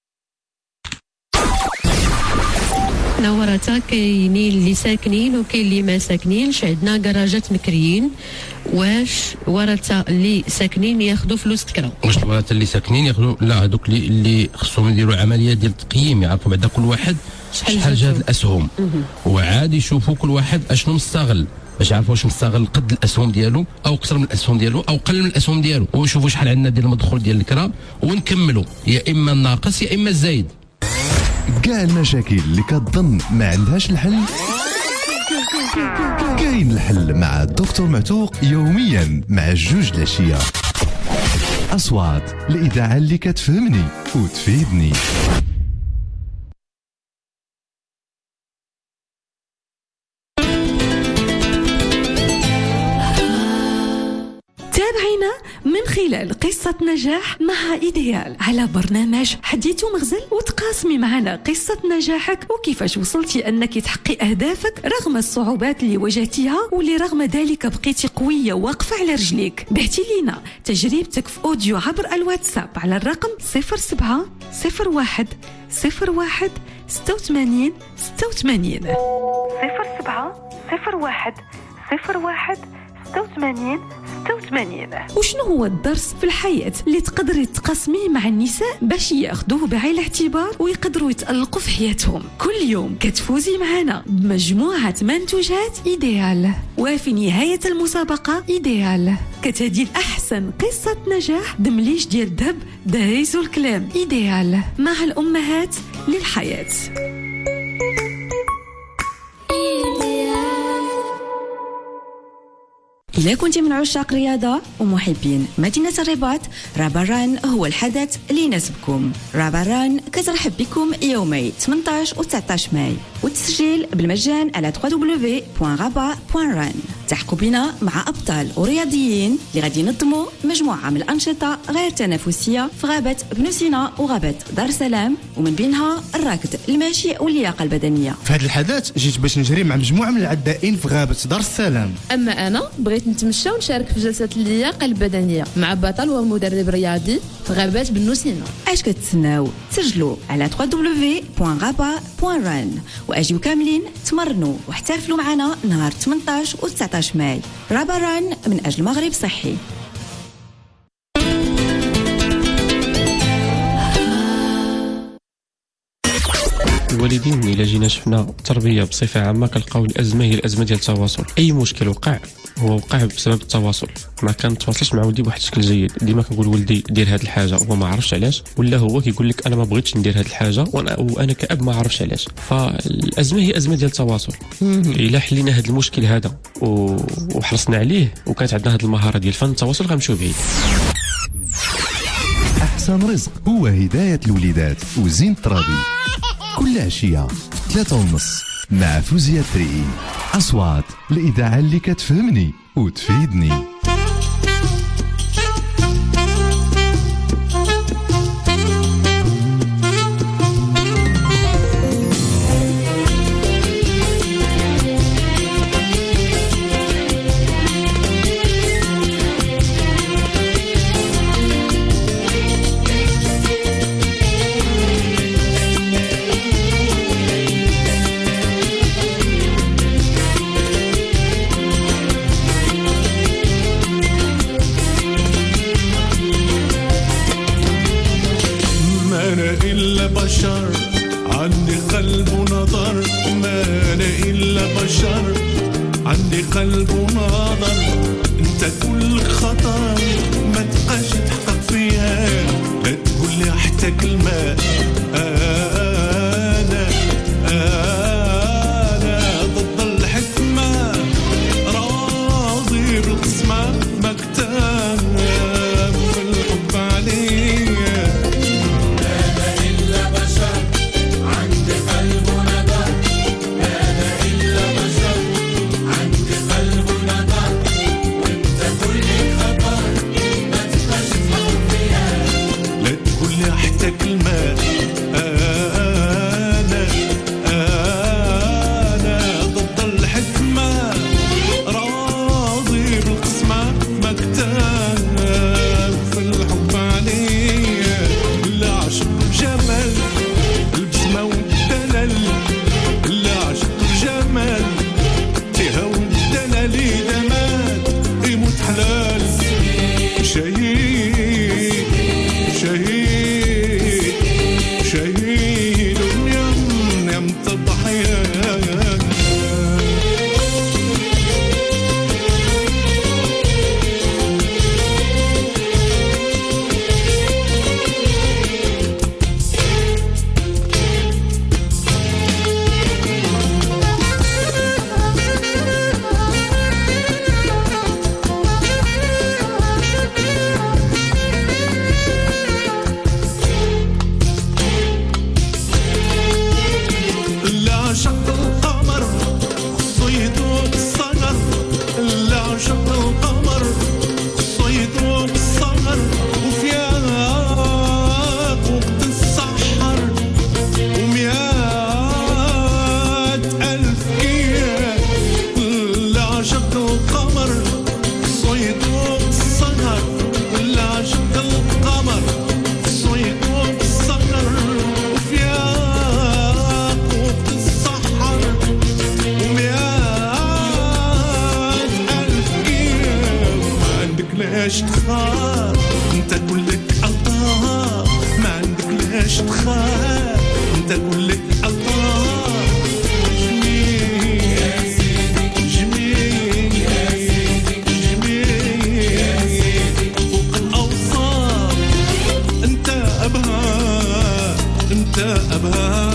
نورتا كاينين اللي ساكنين وكاين اللي ما ساكنينش. عندنا كراجات مكريين واش ورثه اللي ساكنين ياخذوا فلوس تكرا واش الورثه اللي ساكنين ياخذوا لا هذوك اللي اللي خصهم يديروا عمليه ديال التقييم يعرفوا بعدا كل واحد شحال جات الاسهم وعاد يشوفوا كل واحد اشنو مستغل باش يعرفوا واش مستغل قد الاسهم ديالو او اكثر من الاسهم ديالو او قل من الاسهم ديالو ويشوفوا شحال عندنا ديال المدخول ديال الكرا ونكملوا يا اما الناقص يا اما الزايد. كاع المشاكل اللي كتظن ما عندهاش الحل كاين الحل مع الدكتور معتوق يوميا مع الجوج العشيه. اصوات الاذاعه اللي كتفهمني وتفيدني. تابعينا من خلال قصة نجاح مع إيديال على برنامج حديث ومغزل وتقاسمي معنا قصة نجاحك وكيفاش وصلتي أنك تحققي أهدافك رغم الصعوبات اللي واجهتيها واللي رغم ذلك بقيتي قوية واقفة على رجليك. بعتي لينا تجربتك في أوديو عبر الواتساب على الرقم صفر سبعة صفر واحد صفر واحد ستة وثمانين ستة وثمانين صفر سبعة صفر واحد صفر واحد ستة وثمانين ستة وثمانين. وشنو هو الدرس في الحياة اللي تقدري تقاسميه مع النساء باش ياخذوه بعين الاعتبار ويقدروا يتألقوا في حياتهم؟ كل يوم كتفوزي معنا بمجموعة منتوجات إيديال وفي نهاية المسابقة إيديال كتهدي الأحسن قصة نجاح دمليش ديال الذهب دايز والكلام. إيديال مع الأمهات للحياة. إذا كنت من عشاق رياضة ومحبين مدينة الرباط رابران هو الحدث اللي يناسبكم. رابران كترحب بكم يومي ثمانية عشر و تسعة عشر ماي والتسجيل بالمجان على دبليو دبليو دبليو دوت رابا دوت ران. تحكوا بنا مع أبطال ورياضيين اللي غادي ينظموا مجموعة من الأنشطة غير تنافسية في غابة بنو سينا وغابة دار سلام ومن بينها الركض المشي واللياقة البدنية. في هذا الحدث جيت باش نجري مع مجموعة من العدائين في غابة دار السلام. أما أنا بغيت نتمشى ونشارك في جلسة اللياقة البدنية مع بطل ومدرب رياضي في غابة بنو سينا. اش كتسناو؟ سجلوا على دبليو دبليو دبليو دوت رابا دوت ران واجيو كاملين تمرنوا واحترفوا معنا نهار ثمانية عشر و تسعة عشر ماي. رابا ران من اجل مغرب صحي. الوالدين الا جينا شفنا التربيه بصفه عامه كنلقاو الازمه هي الازمه ديال التواصل. اي مشكل وقع هو وقع بسبب التواصل. ما كنتواصلش مع ولدي بواحد الشكل جيد، ديما كنقول ولدي دير هذه الحاجه وهو ما عرفش علاش، ولا هو كيقول لك انا ما بغيتش ندير هذه الحاجه وانا وانا كاب ما عرفش علاش. فالازمه هي ازمه ديال التواصل. الا حلينا هذا المشكل هذا وحرصنا عليه وكانت عندنا هذه المهاره ديال فن التواصل غنمشيو بعيد. أحسن رزق هو هداية الوليدات وزين الترابي كل عشية ثلاثة ونص مع فوزية تري. أصوات الإذاعة اللي كتفهمني وتفيدني. بشر عندي قلب ونظر، ما أنا إلا بشر عندي قلب ونظر. أنت كل خطر ما تبقاش تحقق فيها، لا تقول لي حتى كلمة. أنا أنا ضد الحكمة، راضي بالقسمة، مكتاب في الحب عليا. ليش تخاف انت كلك الله، ما عندك ليش تخاف انت كلك الله. جميل يا سيدي جميل يا سيدي جميل يا سيدي فوق الأوصاف. انت أبها انت أبها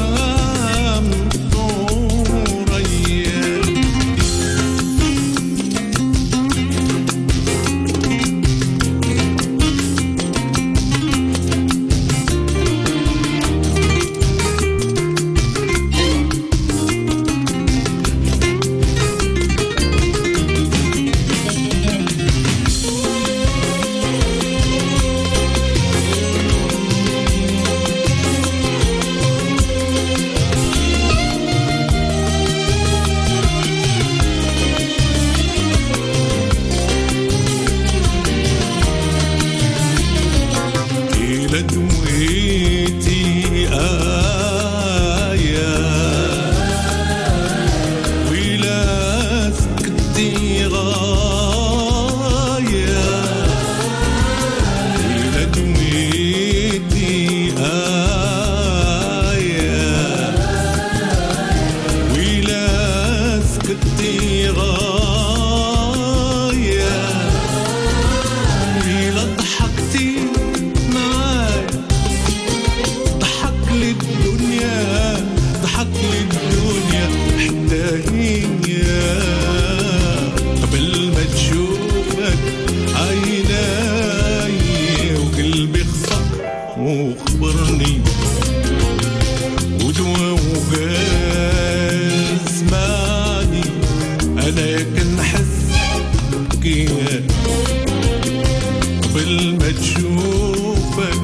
أول ما تشوفك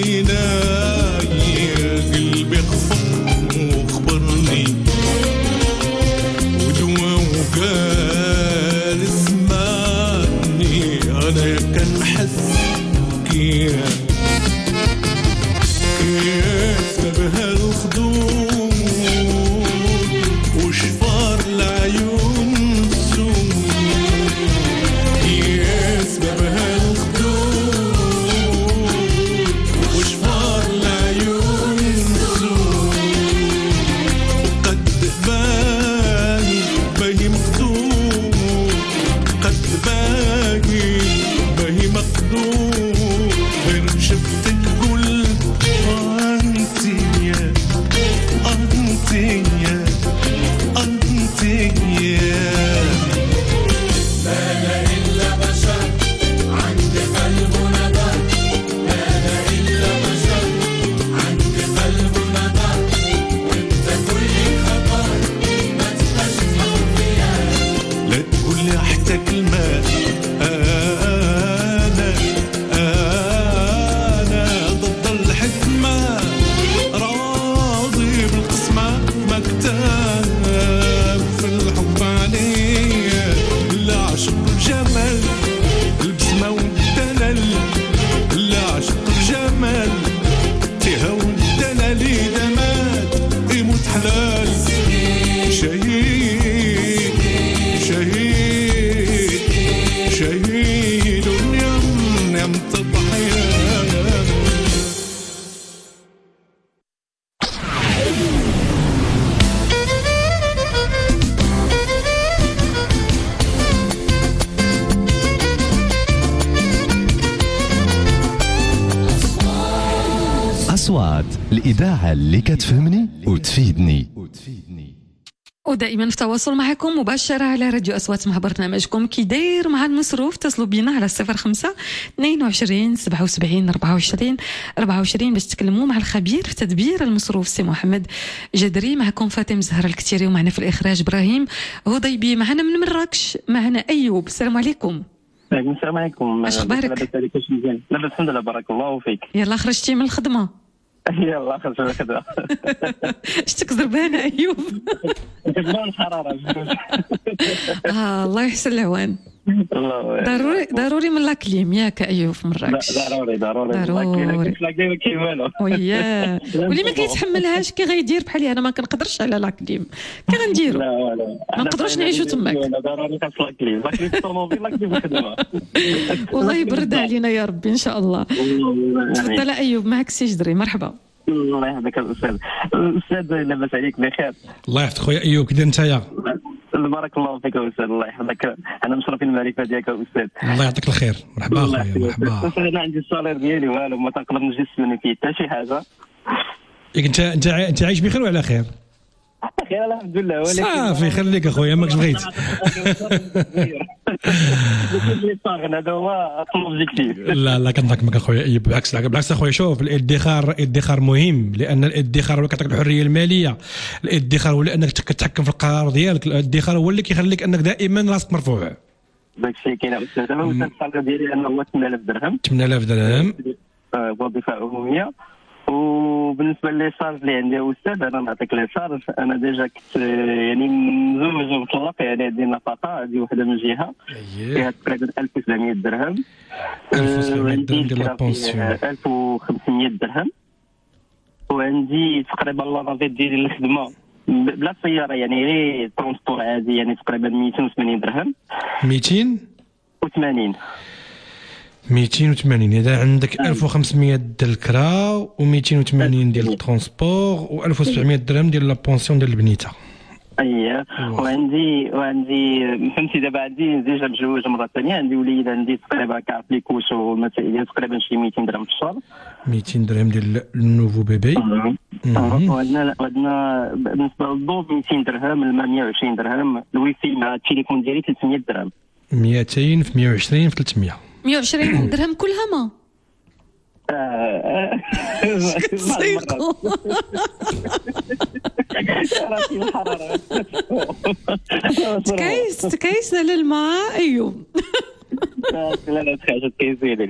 عيناي قلبي خفق وخبرني ودوا وقال اسمعني أنا كنحس كيف كيف تبهى الخدود وشفار العيون سود كيف تبهى الخدود وشفار العيون سود وقد باقي باهي مخدود قد باقي باهي مخدود غير شفتك أصوات الإذاعة اللي كتفهمني وتفيدني. ودائما في تواصل معكم مباشرة على راديو أصوات مع برنامجكم كي داير مع المصروف. اتصلوا بينا على صفر خمسة اثنين وعشرين سبعة وسبعين أربعة وعشرين أربعة وعشرين باش تكلموا مع الخبير في تدبير المصروف سي محمد جدري. معكم فاطمة زهرة الكتيري ومعنا في الإخراج إبراهيم هضيبي. معنا من مراكش معنا أيوب. السلام عليكم. السلام عليكم. اش اخبارك؟ لاباس مزيان؟ لاباس الحمد لله بارك الله فيك. يلا خرجتي من الخدمة؟ يلا خرجت من الخدمة. شتك زربانة أيوب؟ زربان الحرارة. آه الله يحسن العوان. ضروري ضروري من لاكليم ياك أيوب في مراكش. ضروري ضروري ضروري لاكليم كي والو. وياه واللي ما كيتحملهاش كي غيدير بحالي أنا ما كنقدرش على لاكليم كي غنديرو ما نقدروش نعيشو تماك. ضروري خاص لاكليم لاكليم في الطوموبيل لاكليم في الخدمة. والله يبرد علينا يا ربي إن شاء الله. تفضل أيوب معك سي جدري. مرحبا. الله يحفظك الاستاذ. الاستاذ لاباس عليك بخير؟ الله يحفظك خويا ايوب. كي داير نتايا؟ بارك الله فيك استاذ الله يحفظك. انا مشرف المعرفه ديالك استاذ. الله يعطيك الخير. مرحبا خويا مرحبا. انا عندي الصالير ديالي والو ما تقدر نجسمني فيه حتى شي حاجه. انت انت انت عايش بخير وعلى خير؟ خير الحمد لله. ولكن صافي خليك اخويا ماكش بغيت. هذا هو الاوبجيكتيف. لا لا كنضحك اخويا ايوب. بالعكس بالعكس اخويا شوف الادخار الادخار مهم لان الادخار هو كيعطيك الحريه الماليه. الادخار هو انك تتحكم في القرار ديالك. الادخار هو اللي كيخليك انك دائما راسك مرفوع. داكشي كاين استاذ. انا مثلا الصالير ديالي انا هو ثمانية آلاف درهم. ثمانية آلاف درهم وظيفه عموميه. وبالنسبه لي شارج اللي عندي يا استاذ انا نعطيك لي شارج. انا ديجا كنت يعني مزوج ومطلق يعني عندي نفقه هذه وحده من جهه فيها تقريبا ألف وسبعمية درهم. ألف وسبعمية درهم ديال لابونسيون. ألف وخمسمية درهم. وعندي تقريبا لافيت ديالي الخدمه بلا سياره يعني غير ترونسبور عادي يعني تقريبا مئتين وثمانين درهم. مئتين وثمانين مئتين وثمانين. اذا عندك ألف وخمسمية ديال الكرا و280 ديال الترونسبور و ألف وسبعمية درهم ديال لابونسيون ديال البنيته. اييه. وعندي وعندي فهمتي دابا عندي ديجا متزوج مره ثانيه. عندي وليد عندي تقريبا كاع ليكوش والمسائل ديال تقريبا شي مئتين درهم في الشهر. مئتين درهم ديال النوفو بيبي. وعندنا عندنا بالنسبه للضوء مئتين درهم. الماء مئة وعشرين درهم. الويفي مع التليفون ديالي ثلاثمية درهم. مئتين في مئة وعشرين في ثلاثمية. مئة وعشرين درهم كلها ما تسيقوا. تكايس تكايس على الماء. ايوب لا لا تخرج كيزيد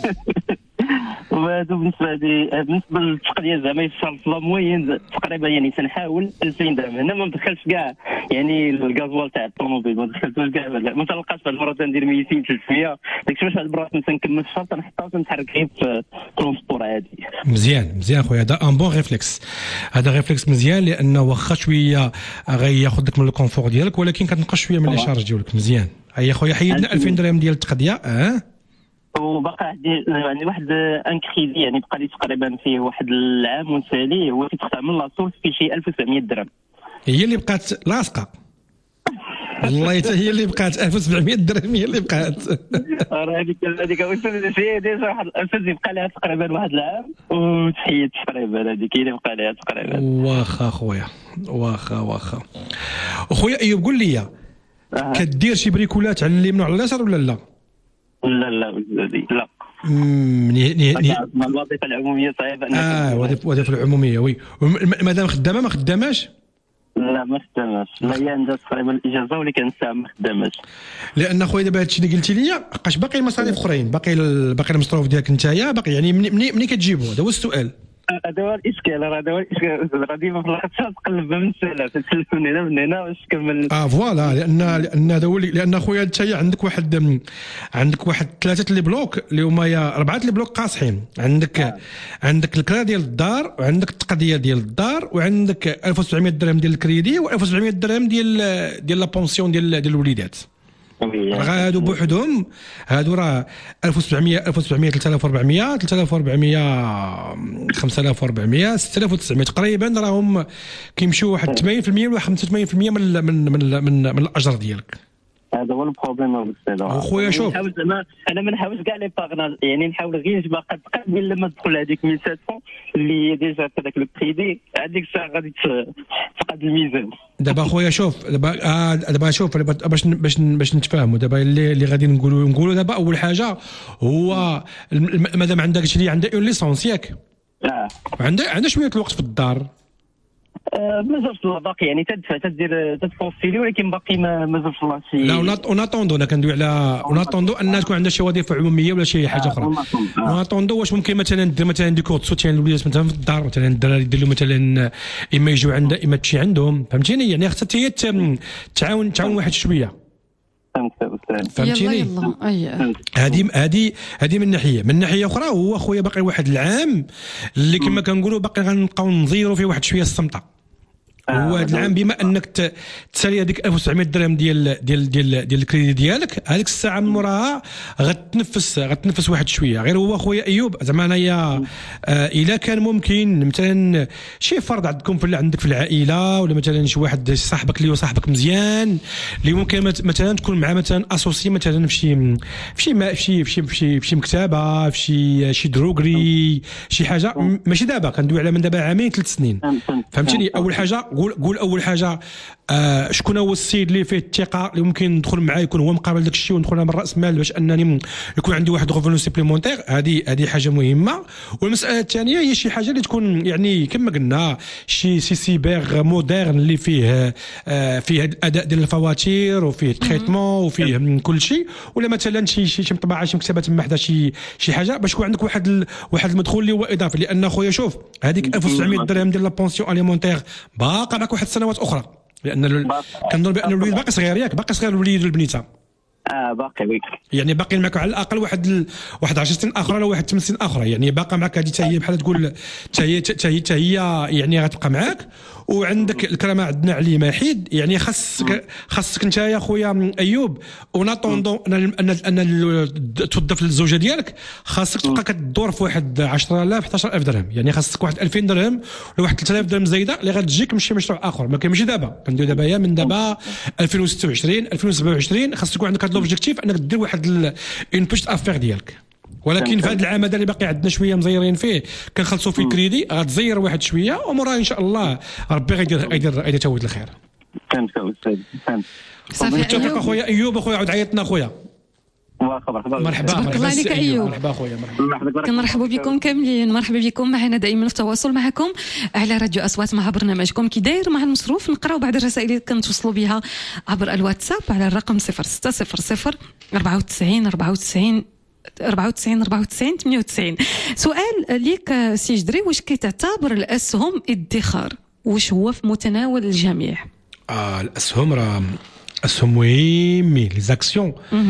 وهذا بالنسبه لي. بالنسبه للتقنيه زعما يصرف لا موين تقريبا يعني تنحاول ألفين درهم. هنا ما مدخلش كاع يعني الغازوال تاع الطوموبيل ما دخلتوش كاع ما تلقاش بعض المرات ندير ميتين ثلاثمية داكشي باش بعض المرات مثلا نكمل في الشهر تنحطها ونتحرك غير في ترونسبور عادي. مزيان مزيان خويا هذا ان بون ريفلكس. هذا ريفلكس مزيان لانه واخا شويه غياخذ لك من الكونفور ديالك ولكن كتنقص شويه من لي شارج ديالك. مزيان. هيا خويا حيدنا ألفين درهم ديال التقضيه. اه وبقى عندي يعني واحد ان كريدي يعني بقى لي تقريبا فيه واحد العام ونسالي هو كيتقطع من لاصوص في شي ألف وسبعمية درهم. هي اللي بقات لاصقه والله حتى هي اللي بقات ألف وسبعمية درهم هي اللي بقات. راه هذيك هذيك هي ديجا واحد الألفاز يبقى لها تقريبا واحد العام وتحيد تقريبا هذيك هي اللي بقى لها تقريبا. واخا خويا واخا واخا. وخويا ايوب قول لي كدير شي بريكولات على اليمين وعلى اليسار ولا لا؟ لا لا لا لا الوظيفه العموميه صعيبه. اه الوظيفه العموميه وي. مادام خدامه ما خداماش؟ لا ما خداماش. لا هي عندها تقريبا الاجازه ولكن الساعه ما خداماش. لان خويا دابا هادشي اللي قلتي لي بقاش باقي المصاريف اخرين باقي باقي المصروف ديالك نتايا باقي يعني مني مني كتجيبو. هذا هو السؤال. هذا هو الاشكال راه هذا هو الاشكال راه ديما في الاخر تقلب من السلة تسلف من هنا من هنا باش تكمل. اه فوالا لان لان هذا هو لان خويا انت عندك واحد عندك واحد ثلاثه لي بلوك اللي هما يا اربعه لي بلوك قاصحين. عندك آه. عندك الكرا ديال الدار وعندك التقضيه ديال الدار وعندك ألف وسبعمية درهم ديال الكريدي و ألف وسبعمية درهم ديال ديال لا بونسيون ديال ديال الوليدات. هادو بوحدهم هادو راه ألف وسبعمية ألف وسبعمية ثلاثة آلاف وأربعمية ثلاثة آلاف وأربعمية خمسة آلاف وأربعمية ستة آلاف وتسعمية تقريبا راهم كيمشيو واحد ثمانين بالمية ولا خمسة وثمانين بالمية من من من, من, من الاجر ديالك. هذا هو البروبليم بالسيده. خويا شوف نحاول زعما انا ما نحاولش كاع لي باغناج يعني نحاول غير نجبر قد قبل لما تدخل هذيك ألف وسبعمية اللي ديجا في هذاك الكريدي هذيك الساعه غادي تفقد الميزان. دابا خويا شوف دابا آه دابا شوف باش باش باش نتفاهموا دابا اللي اللي غادي نقولوا نقولوا دابا اول حاجه هو مادام عندك شي اللي عنده اون ليسونس ياك اه عندها عندها شويه الوقت في الدار ما زرتش الله باقي يعني تدفع تدير تدفوسيلي ولكن باقي ما ما زرتش الله شي. لا اوناتوندو انا كندوي على اوناتوندو انها تكون عندها شي وظيفه عموميه ولا شي حاجه اخرى. اوناتوندو واش ممكن مثلا دير مثلا دي كورت سوتيان الوليدات مثلا في الدار مثلا الدراري يدير لهم مثلا اما يجوا عندها اما تمشي عندهم فهمتيني يعني خصها هي تعاون تعاون واحد شويه فهمتيني. هذه هذه هذه من ناحيه من ناحيه اخرى هو خويا باقي واحد العام اللي كما كنقولوا باقي غنبقاو نزيروا فيه واحد شويه الصمته. هو هذا العام بما انك تسالي هذيك ألف وسبعمية درهم ديال ديال ديال ديال الكريدي ديالك هذيك الساعه من موراها غتنفس غتنفس واحد شويه. غير هو خويا ايوب زعما انايا آه الا كان ممكن مثلا شي فرد عندكم في عندك في العائله ولا مثلا شي واحد صاحبك اللي هو صاحبك مزيان اللي ممكن مثلا تكون معاه مثلا اسوسي مثلا في شي في شي في شي في شي في شي مكتبه في شي شي دروغري شي حاجه ماشي دابا كندوي على من دابا عامين ثلاث سنين فهمتيني. اول حاجه قول قول اول حاجه آه شكون هو السيد اللي فيه الثقه اللي ممكن ندخل معاه يكون هو مقابل داك الشيء وندخل من راس مال باش انني يكون عندي واحد غوفونو سيبليمونتير. هذه هذه حاجه مهمه. والمساله الثانيه هي شي حاجه اللي تكون يعني كما قلنا شي سي سيبر مودرن اللي فيه آه فيه الاداء ديال الفواتير وفيه التريتمون وفيه كل شيء ولا مثلا شي شي مطبعه شي مكتبه تما حدا شي شي حاجه باش يكون عندك واحد ال... واحد المدخول اللي هو اضافي. لان خويا شوف هذيك ألف وسبعمية درهم ديال لا بونسيون اليمونتير باقا معك واحد السنوات اخرى لان ال... كنظن بان الوليد باقي صغير ياك باقي صغير الوليد والبنيته اه باقي ويك يعني باقي معك على الاقل واحد ال... واحد عشر سنين اخرى ولا واحد ثمان سنين اخرى يعني باقا معك هذه حتى هي بحال تقول حتى هي حتى هي يعني غتبقى معك. وعندك الكلام عندنا علي محيد يعني خاصك خاصك انت يا خويا ايوب وناطوندو ان ان, أن توظف الزوجه ديالك خاصك تبقى كدور في واحد عشرة آلاف حداش ألف درهم يعني خاصك واحد ألفين درهم ولا واحد ثلاثة آلاف درهم زايده اللي غتجيك من شي مشروع اخر ما كاينش دابا كندير دابا يا من دابا ألفين وستة وعشرين ألفين وسبعة وعشرين خاصك يكون عندك هذا لوبجيكتيف انك دير واحد اون بوست افير ديالك. ولكن في هذا العام هذا اللي باقي عندنا شويه مزيرين فيه كنخلصوا فيه الكريدي غتزير واحد شويه ومورا ان شاء الله ربي غيدير غيدير غيدير تاود الخير. فهمت استاذ فهمت صافي. متفق اخويا ايوب اخويا عاود عيطنا اخويا مرحبا مرحبا تبارك الله عليك ايوب. مرحبا خويا. مرحبا كنرحبوا بكم كاملين. مرحبا بكم معنا دائما في تواصل معكم على راديو اصوات مع برنامجكم كي داير مع المصروف. نقراو بعض الرسائل اللي كنتوصلوا بها عبر الواتساب على الرقم صفر ستة صفر صفر أربعة وتسعين أربعة وتسعين أربعة وتسعين أربعة وتسعين ثمانية وتسعين. سؤال ليك سي جدري، واش كتعتبر الاسهم ادخار؟ واش هو في متناول الجميع؟ آه الاسهم راه اسهم مهمين، لي زاكسيون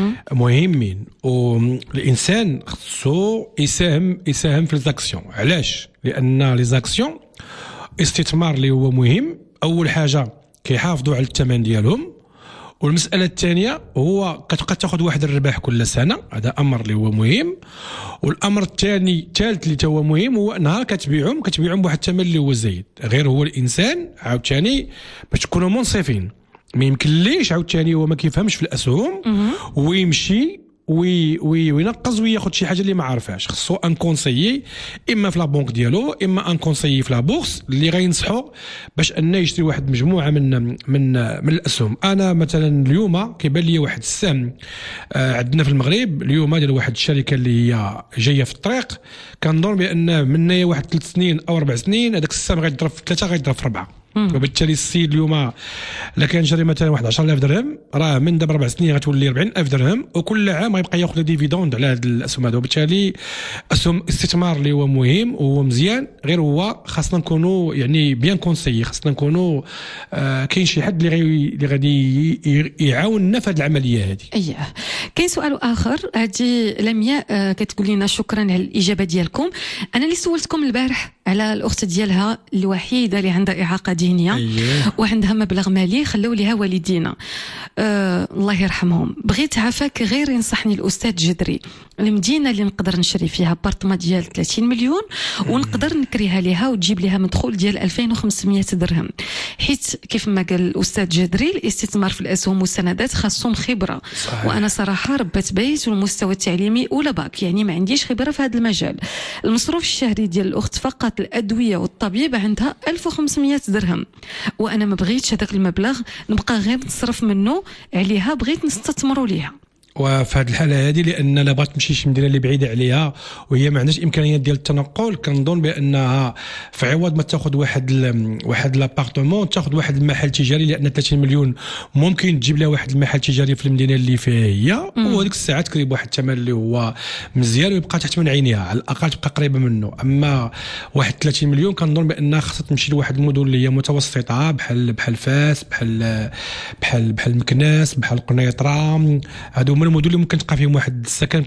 مهمين، والانسان خصو يساهم يساهم في لي علاش؟ لان لي زاكسيون استثمار اللي هو مهم. اول حاجه كيحافظوا على الثمن ديالهم، والمساله الثانيه هو كتبقى تاخذ واحد الربح كل سنه، هذا امر اللي هو مهم. والامر الثاني الثالث اللي هو مهم هو نهار كتبيعهم كتبيعهم بواحد الثمن اللي هو زايد. غير هو الانسان عاوتاني باش تكونوا منصفين، ما يمكن ليش عاوتاني هو ما كيفهمش في الاسهم ويمشي وي وي وينقز وياخذ شي حاجه اللي ما عارفاش. خصو ان كونسيي اما في لا بونك ديالو اما ان كونسيي في لا بورس اللي غينصحو باش انه يشري واحد مجموعه من من من الاسهم. انا مثلا اليوم كيبان لي واحد السهم آه عندنا في المغرب اليوم ديال واحد الشركه اللي هي جايه في الطريق، كنظن بان من هي واحد ثلاث سنين او اربع سنين هذاك السهم غيضرب في ثلاثه غيضرب في اربعه. وبالتالي السيد اليوم الا كان شاري مثلا واحد عشرة آلاف درهم، راه من دابا اربع سنين غتولي أربعين ألف درهم، وكل عام غيبقى ياخذ ديفيدوند على هاد الاسهم هذو. وبالتالي اسهم استثمار اللي هو مهم وهو مزيان، غير هو خاصنا نكونوا يعني بيان كونسيي، خاصنا نكونوا آه كاين شي حد اللي غي اللي غادي يعاوننا في هذه العمليه هذه. اييه. كاين سؤال اخر، هذه لمياء آه كتقول لنا شكرا على الاجابه ديالكم. انا اللي سولتكم البارح على الاخت ديالها الوحيده اللي عندها اعاقه دينيه أيه. وعندها مبلغ مالي خلوا ليها والدينا أه الله يرحمهم. بغيت عافاك غير ينصحني الاستاذ جدري المدينه اللي نقدر نشري فيها بارتما ديال ثلاثين مليون ونقدر نكريها ليها وتجيب لها مدخول ديال ألفين وخمسمية درهم، حيت كيف ما قال الاستاذ جدري الاستثمار في الاسهم والسندات خاصهم خبره صحيح. وانا صراحه ربت بيت والمستوى التعليمي اولى باك، يعني ما عنديش خبره في هذا المجال. المصروف الشهري ديال الاخت فقط الادويه والطبيب عندها ألف وخمسمية درهم، وانا ما بغيتش هذاك المبلغ نبقى غير نصرف منه عليها، بغيت نستثمروا ليها. وفي هذه الحاله هذه لان لا بغات تمشي شي مدينه اللي بعيده عليها وهي ما عندهاش امكانيات ديال التنقل، كنظن بانها في عوض ما تاخذ واحد ال واحد لابارتمون تاخذ واحد المحل تجاري، لان ثلاثين مليون ممكن تجيب لها واحد المحل تجاري في المدينه اللي فيها هي، وهذيك الساعه تكري بواحد الثمن اللي هو مزيان ويبقى تحت من عينيها، على الاقل تبقى قريبه منه. اما واحد ثلاثين مليون كنظن بانها خاصها تمشي لواحد المدن اللي هي متوسطه بحال بحال فاس بحال بحال بحال مكناس بحال قنيطره، هادو هما المدن اللي ممكن تلقى فيهم واحد السكن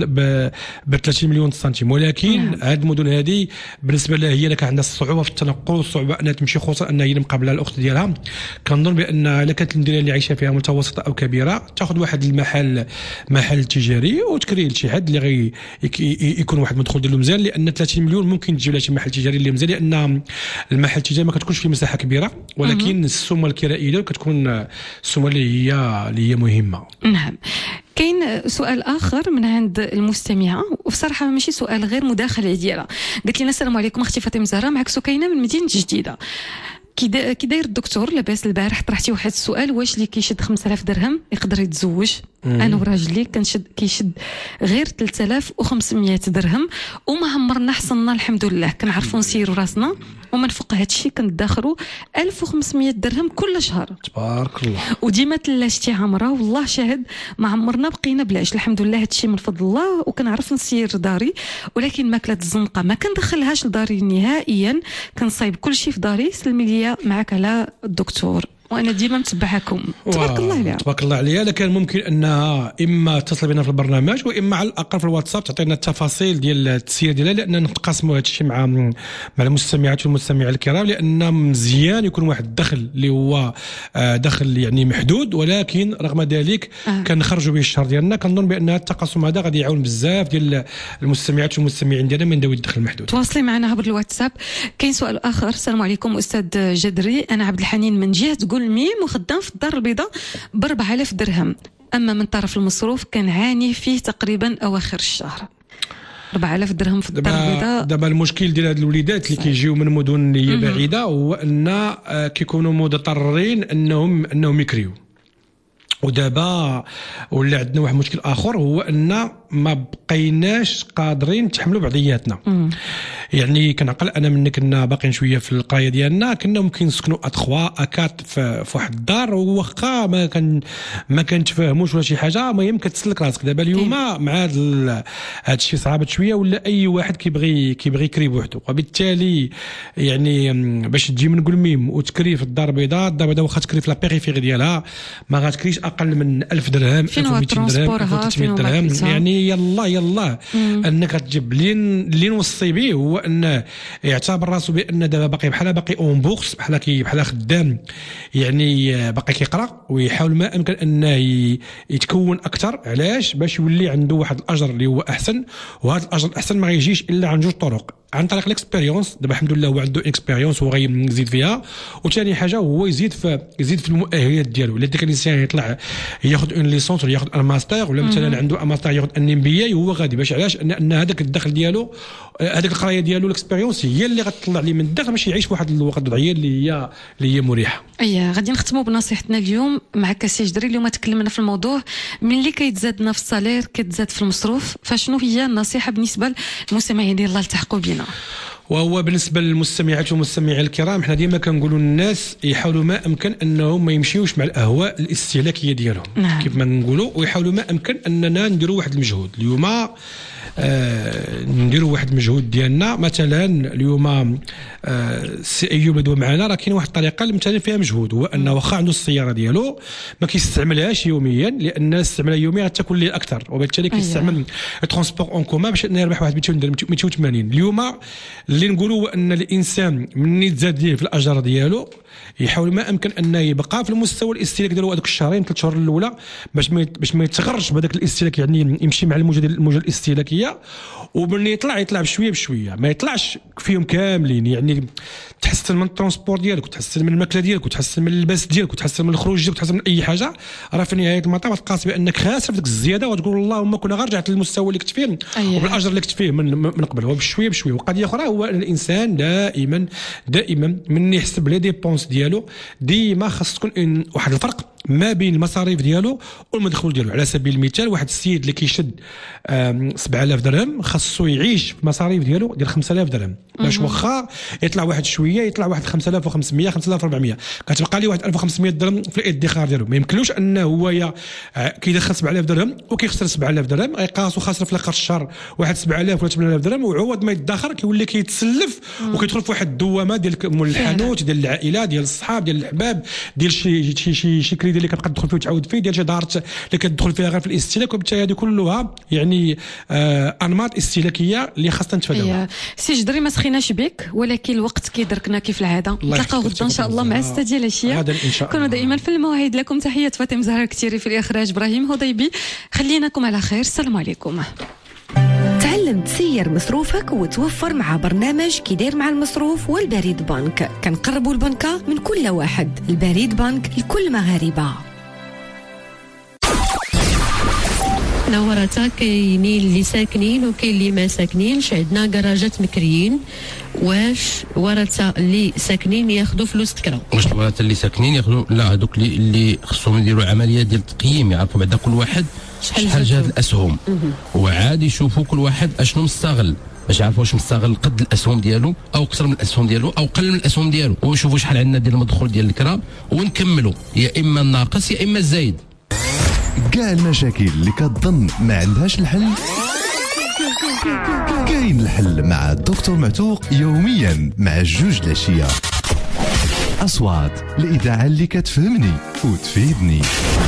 ب ثلاثين مليون سنتيم. ولكن هاد المدن هذه بالنسبه لها هي كان عندها الصعوبه في التنقل والصعوبه انها تمشي، خصوصا انها هي مقابله الاخت ديالها. كنظن بان الا كانت المدينه اللي عايشه فيها متوسطه او كبيره تاخذ واحد المحل محل تجاري وتكري لشي حد اللي غي يكون واحد المدخول ديالو مزيان، لان ثلاثين مليون ممكن تجيب لها شي محل تجاري اللي مزيان، لان المحل التجاري ما كتكونش فيه مساحه كبيره، ولكن السمه الكرائيه ديالو كتكون السمه اللي هي اللي هي مهمه. نعم. كاين سؤال اخر من عند المستمعه، وبصراحه ماشي سؤال غير مداخله ديالها. قالت لنا السلام عليكم اختي فاطمه زهره، معك سكينه من مدينه جديده. كي داير الدكتور لاباس البارح طرحتي واحد السؤال، واش اللي كيشد خمسة آلاف درهم يقدر يتزوج؟ انا وراجلي كنشد كيشد غير ثلاثة آلاف وخمسمية درهم وما عمرنا حصلنا الحمد لله، كنعرفوا نسيروا راسنا ومن فوق هذا الشيء كندخروا ألف وخمسمية درهم كل شهر تبارك الله، وديما تلاشتي عمره والله شاهد ما عمرنا بقينا بلاش الحمد لله. هذا الشيء من فضل الله، وكنعرف نسير داري، ولكن ماكله الزنقه ما كندخلهاش لداري نهائيا، كنصايب كل شيء في داري. سلمي لي معك على الدكتور وانا ديما متبعكم. تبارك الله عليها. تبارك الله عليها. لكن ممكن انها اما تتصل بنا في البرنامج واما على الاقل في الواتساب تعطينا التفاصيل ديال التسيير ديالها، لان نتقاسموا هذا الشيء مع مع المستمعات والمستمعين الكرام، لان مزيان يكون واحد الدخل اللي هو دخل يعني محدود، ولكن رغم ذلك آه. كنخرجوا به الشهر ديالنا. كنظن بان التقاسم هذا غادي يعاون بزاف ديال المستمعات والمستمعين ديالنا من ذوي الدخل المحدود. تواصلي معنا عبر الواتساب. كاين سؤال اخر، السلام عليكم استاذ جدري، انا عبد الحنين من جهه تقول ميم وخدام في الدار البيضاء ب أربعة آلاف درهم، اما من طرف المصروف كنعاني فيه تقريبا اواخر الشهر. أربعة آلاف درهم في الدار البيضاء. دابا المشكل ديال هاد الوليدات اللي كيجيو من مدن اللي هي بعيده هو ان كيكونوا مضطرين انهم انهم يكريو، ودابا ولا عندنا واحد المشكل اخر هو ان ما بقيناش قادرين نتحملوا بعضياتنا. مم. يعني كنعقل انا من كنا باقيين شويه في القرايه ديالنا كنا ممكن نسكنوا ا3 ا4 في واحد الدار وواخا ما كان ما كنتفاهموش ولا شي حاجه المهم كتسلك راسك. دابا اليوم مع هذا الشيء صعب شويه ولا اي واحد كيبغي كيبغي يكري بوحدو وبالتالي يعني باش تجي من قلميم وتكري في الدار البيضاء الدار البيضاء واخا تكري في لابيريفيري ديالها ما غاتكريش اقل من ألف درهم ألف ومئتين درهم ألف وثلاثمئة درهم. يعني يلا يلا مم. انك تجيب لين اللي نوصي به هو ان يعتبر راسو بان دابا باقي بحال باقي اون بورس بحال كي بحال خدام يعني باقي كيقرا ويحاول ما امكن انه يتكون اكثر. علاش؟ باش يولي عنده واحد الاجر اللي هو احسن وهذا الاجر الاحسن ما يجيش الا عن جوج طرق عن طريق الاكسبيريونس. دابا الحمد لله هو عنده اكسبيريونس وغيزيد فيها. وثاني حاجه هو يزيد في يزيد في المؤهلات ديالو. الا ديك الانسان يطلع ياخذ اون ليسونس ولا ياخذ ان ماستر ولا مثلا عنده ان ماستر ياخذ ان ام بي اي هو غادي باش علاش ان هذاك الدخل ديالو هذيك القرايه ديالو الاكسبيريونس هي اللي غتطلع ليه من الدخل باش يعيش واحد الوقت الوضعيه اللي هي اللي هي مريحه. اييه غادي نختموا بنصيحتنا اليوم معك سي جدري. اليوم تكلمنا في الموضوع ملي كيتزادنا في الصالير كتزاد في المصروف فشنو هي النصيحه بالنسبه للمستمعين اللي التحقوا بنا؟ وهو بالنسبه للمستمعات والمستمعين الكرام حنا ديما كنقولوا للناس يحاولوا ما امكن انهم ما يمشيوش مع الاهواء الاستهلاكيه ديالهم. نعم. كيف ما نقولوا ويحاولوا ما امكن اننا نديروا واحد المجهود. اليوم آه نديروا واحد المجهود ديالنا مثلا اليوم آه سي ايوب دوا معنا راه كاين واحد الطريقه اللي مثلا فيها مجهود هو انه واخا عنده السياره ديالو ما كيستعملهاش يوميا لان استعمالها يوميا غتاكل ليه اكثر وبالتالي كيستعمل الترونسبور اون كومان باش يربح واحد مئتين وثمانين. اليوم اللي نقولوا هو ان الانسان من يتزاد ليه في الاجر ديالو يحاول ما امكن انه يبقى في المستوى الاستهلاك ديالو هذوك الشهرين ثلاث شهور الاولى باش ما باش ما يتغرش بهذاك الاستهلاك يعني يمشي مع الموجه ديال الموجه الاستهلاكيه ومن يطلع يطلع بشويه بشويه ما يطلعش فيهم كاملين. يعني تحسن من الترونسبور ديالك وتحسن من الماكله ديالك وتحسن من اللباس ديالك وتحسن من الخروج ديالك وتحسن من اي حاجه راه في نهايه المطاف تقاس بانك خاسر في ديك الزياده وتقول اللهم كنا غير رجعت للمستوى اللي كنت فيه أيه. وبالاجر اللي كنت فيه من من قبل وبشويه بشويه. وقضيه اخرى هو ان الانسان دائما دائما من يحسب لي ديبونس ديالو ديما خاص تكون واحد الفرق ما بين المصاريف ديالو والمدخول ديالو. على سبيل المثال واحد السيد اللي كيشد سبعة آلاف درهم خاصو يعيش في المصاريف ديالو ديال خمسة آلاف درهم باش واخا يطلع واحد شويه يطلع واحد خمسة آلاف وخمسمئة خمسة آلاف وأربعمئة كتبقى ليه واحد ألف وخمسمئة درهم في الادخار ديالو. ما يمكنلوش انه هو كيدخل سبعة آلاف درهم وكيخسر سبعة آلاف درهم غيقاسو خاسر في الاخر الشهر واحد سبعة آلاف ولا ثمانية آلاف درهم وعوض ما يدخر كيولي كيتسلف وكيدخل في واحد الدوامه ديال مول الحانوت ديال العائله ديال الصحاب ديال الاحباب ديال شي شي شي, شي كريدي اللي كتبقى تدخل فيه وتعاود فيه ديال شي دار اللي كتدخل فيها غير في الاستهلاك. وبالتالي هذه كلها يعني آه انماط استهلاكيه اللي خاصنا نتفاداوها. سي جدري ما سخيناش بك ولكن الوقت كيدركنا كيف العاده. نتلاقاو غدا ان شاء الله مع ستة ديال العشيه. كونوا دائما في الموعد. لكم تحيات فاطمه زهره كثيري في الاخراج ابراهيم هضيبي. خليناكم على خير. السلام عليكم. تعلم تسير مصروفك وتوفر مع برنامج كيدير مع المصروف والبريد بنك. كنقربوا البنكة من كل واحد. البريد بنك لكل مغاربة. نورتا كاينين اللي ساكنين وكاين اللي ما ساكنينش. عندنا كراجات مكريين واش ورثه اللي ساكنين ياخذوا فلوس تكرا؟ واش الورثه اللي ساكنين ياخذوا؟ لا هذوك اللي اللي خصهم يديروا عمليه ديال التقييم يعرفوا بعدا كل واحد شحال جات الاسهم وعاد يشوفوا كل واحد اشنو مستغل باش يعرفوا واش مستغل قد الاسهم ديالو او اكثر من الاسهم ديالو او قل من الاسهم ديالو ونشوفوا شحال عندنا ديال المدخول ديال الكرا ونكملوا يا اما الناقص يا اما الزايد. كاع المشاكل اللي كتظن ما عندهاش الحل كاين الحل مع الدكتور معتوق يوميا مع جوج العشيه. اصوات الاذاعه اللي كتفهمني وتفيدني.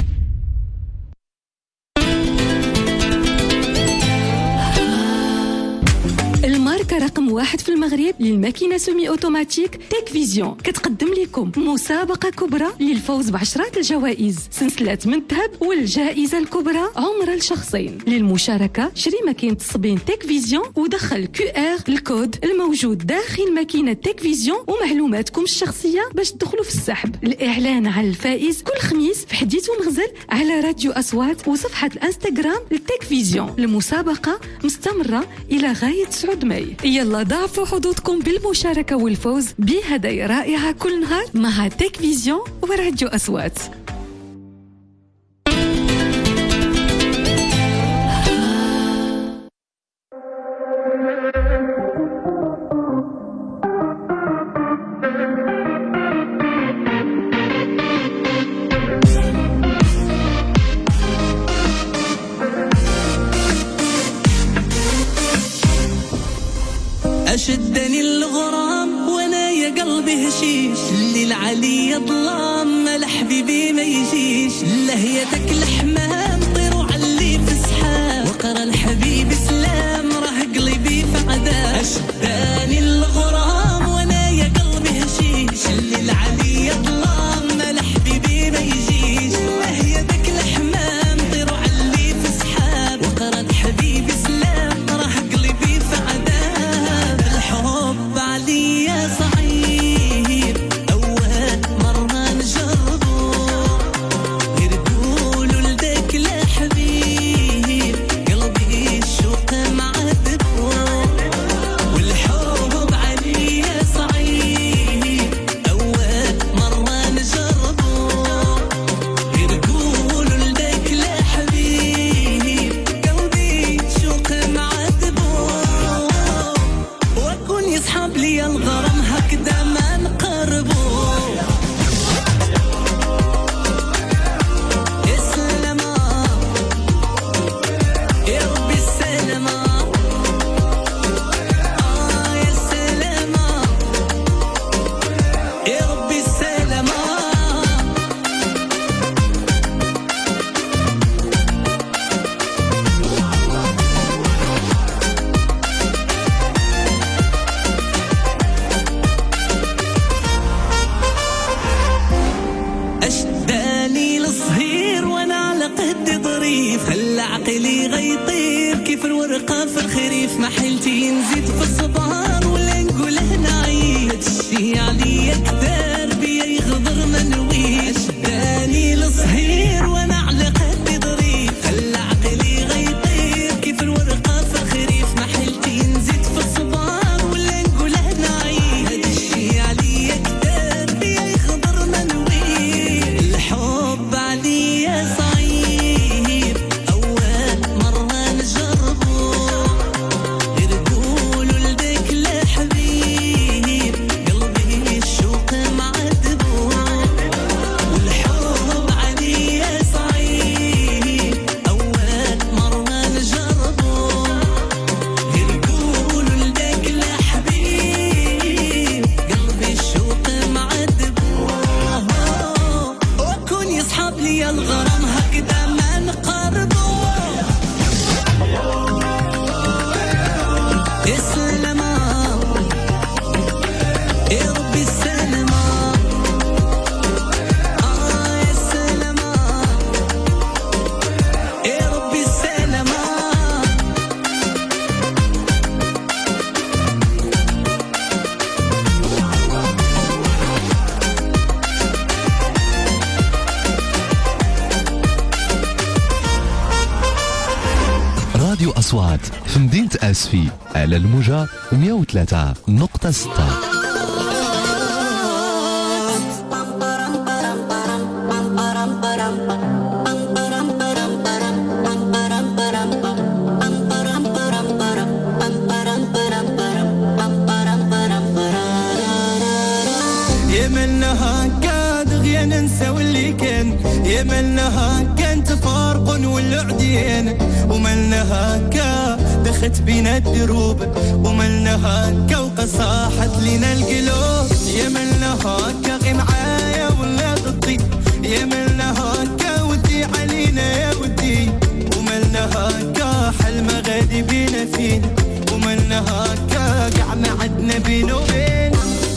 الماركة رقم واحد في المغرب للماكينة سومي اوتوماتيك تيك فيزيون كتقدم لكم مسابقة كبرى للفوز بعشرات الجوائز سلسلة من الذهب والجائزة الكبرى عمر لشخصين. للمشاركة شري ماكينة تصبين تيك فيزيون ودخل كيو ار الكود الموجود داخل ماكينة تيك فيزيون ومعلوماتكم الشخصية باش تدخلوا في السحب. الإعلان على الفائز كل خميس في حديث ومغزل على راديو أصوات وصفحة الانستغرام للتيك فيزيون. المسابقة مستمرة إلى غاية تسعة ماي. يلا ضاعفوا حظوظكم بالمشاركة والفوز بهدايا رائعة كل نهار مع تيك فيزيون وراديو أصوات. أشدني الغرام وانا يا قلبي هشيش الليل علي ظلام ما لحبيبي ما يجيش لهيتك الحمام طيروا علي في سحاب وقرا الحبيب سلام راه قلبي في عذاب أشدني الغرام وانا يا قلبي هشيش الليل علي ظلام ما لحبيبي ما يجيش لهيتك الحمام طيروا علي في سحاب وقرا الحبيب سلام راه قلبي في عذاب الحب عليا صعيب أول مرة نجربه غير قولوا لذاك الحبيب قلبي الشوق معذبه والحب عليا صعيب أول مرة نجربه غير قولوا لذاك الحبيب قلبي الشوق معذبه وكون يصحاب لي الغرام هكذا ما نقربه يا سلامة يا ربي السلامة آه يا سلامة يا ربي السلامة أشداني الصهير وانا على قد ظريف خلى عقلي غيطير كيف الورقة في الخريف ما حيلتي نزيد في الصبار ولا نقوله نعيب هادشي عليا كثار بيا يغدر ما نويش أشداني الصهير وانا على قد ظريف خلى عقلي غيطير كيف الورقة في الخريف ما حيلتي نزيد في الصبار ولا نقوله نعيب هادشي عليا كثار بيا يغدر ما نويش الحب عليا صعيب أول مرة نجربه غير قولوا لذاك الحبيب قلبي الشوق معذبه والحب عليا صعيب أول مرة نجربه غير قولوا لذاك الحبيب قلبي الشوق معذبه وكون يصحاب لي الغرام هكذا ما نقربه يا سلامة يا ربي السلامة آه يا سلامة يا ربي السلامة راديو أصوات في مدينة أسفي على الموجة مية وثلاثة نقطة ستة. يملنا هكا دغيا ننسى واللي كان يملنا هكا تفارق والعديان وملنا هكا دخت بينا الدروب وملنا هكا وقصاحت لينا القلوب يملنا هكا غي معايا ولا ضدي يملنا هكا ودي علينا يا ودي وملنا هكا حل ما غادي بينا فينا وملنا هكا قاع ما عدنا بينا وبين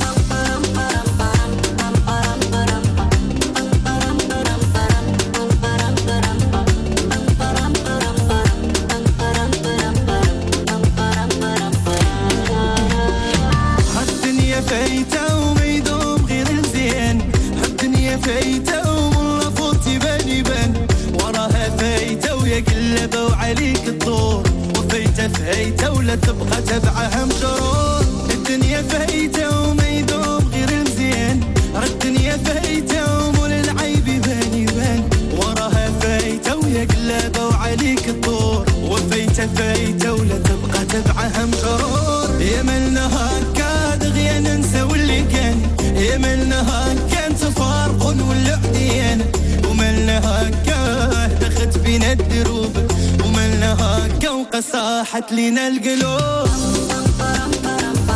فايته وما يدوم غير الزين الدنيا فايته والله فوتي باني بان وراها فايته ويا قلبه وعليك الدور وفايته فايته ولا تبقى تبعها مجرور الدنيا فايته وما يدوم غير الزين الدنيا فايته ومول العيب باني بان وراها فايته ويا قلبه وعليك الدور وفايته فايته ولا تبقى تبعها مجرور يملنا هكا دغيا ننسى واللي كان يملنا هكا تفارق والعديان وملنا هكا دخت بينا الدروب وملنا هكا وقصاحت لينا القلوب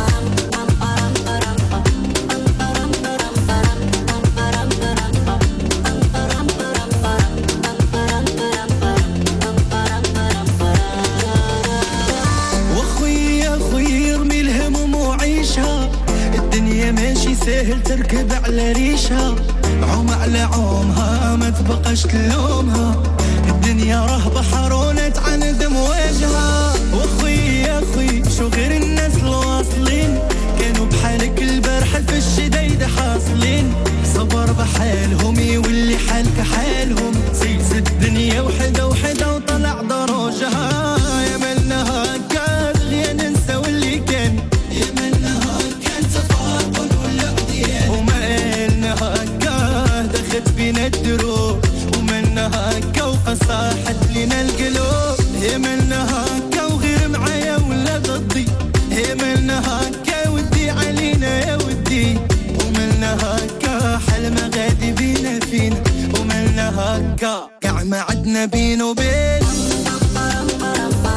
نعيشها الدنيا ماشي سهل تركب على ريشها عوم على عومها ما تبقاش تلومها الدنيا راه بحر ونتعند مواجهها واخوي يا اخوي شو غير الناس الواصلين كانوا بحالك البارح في الشدايد حاصلين صبر بحالهم يولي حالك حالهم سيس الدنيا وحده وحده وطلع دروجها يا مالنا هكا اللي ننسى واللي كان يا مالنا هكا تفارق ولا قديان ومالنا هكا دخلت فينا الدروب ومالنا هكا وقصاحت لنا القلوب يا مالنا هكا وغير معايا ولا ضدي يا مالنا هكا ودي علينا يا ودي ومالنا هكا حل ما غادي بينا فينا ومالنا هكا كاع ما عدنا بينو بين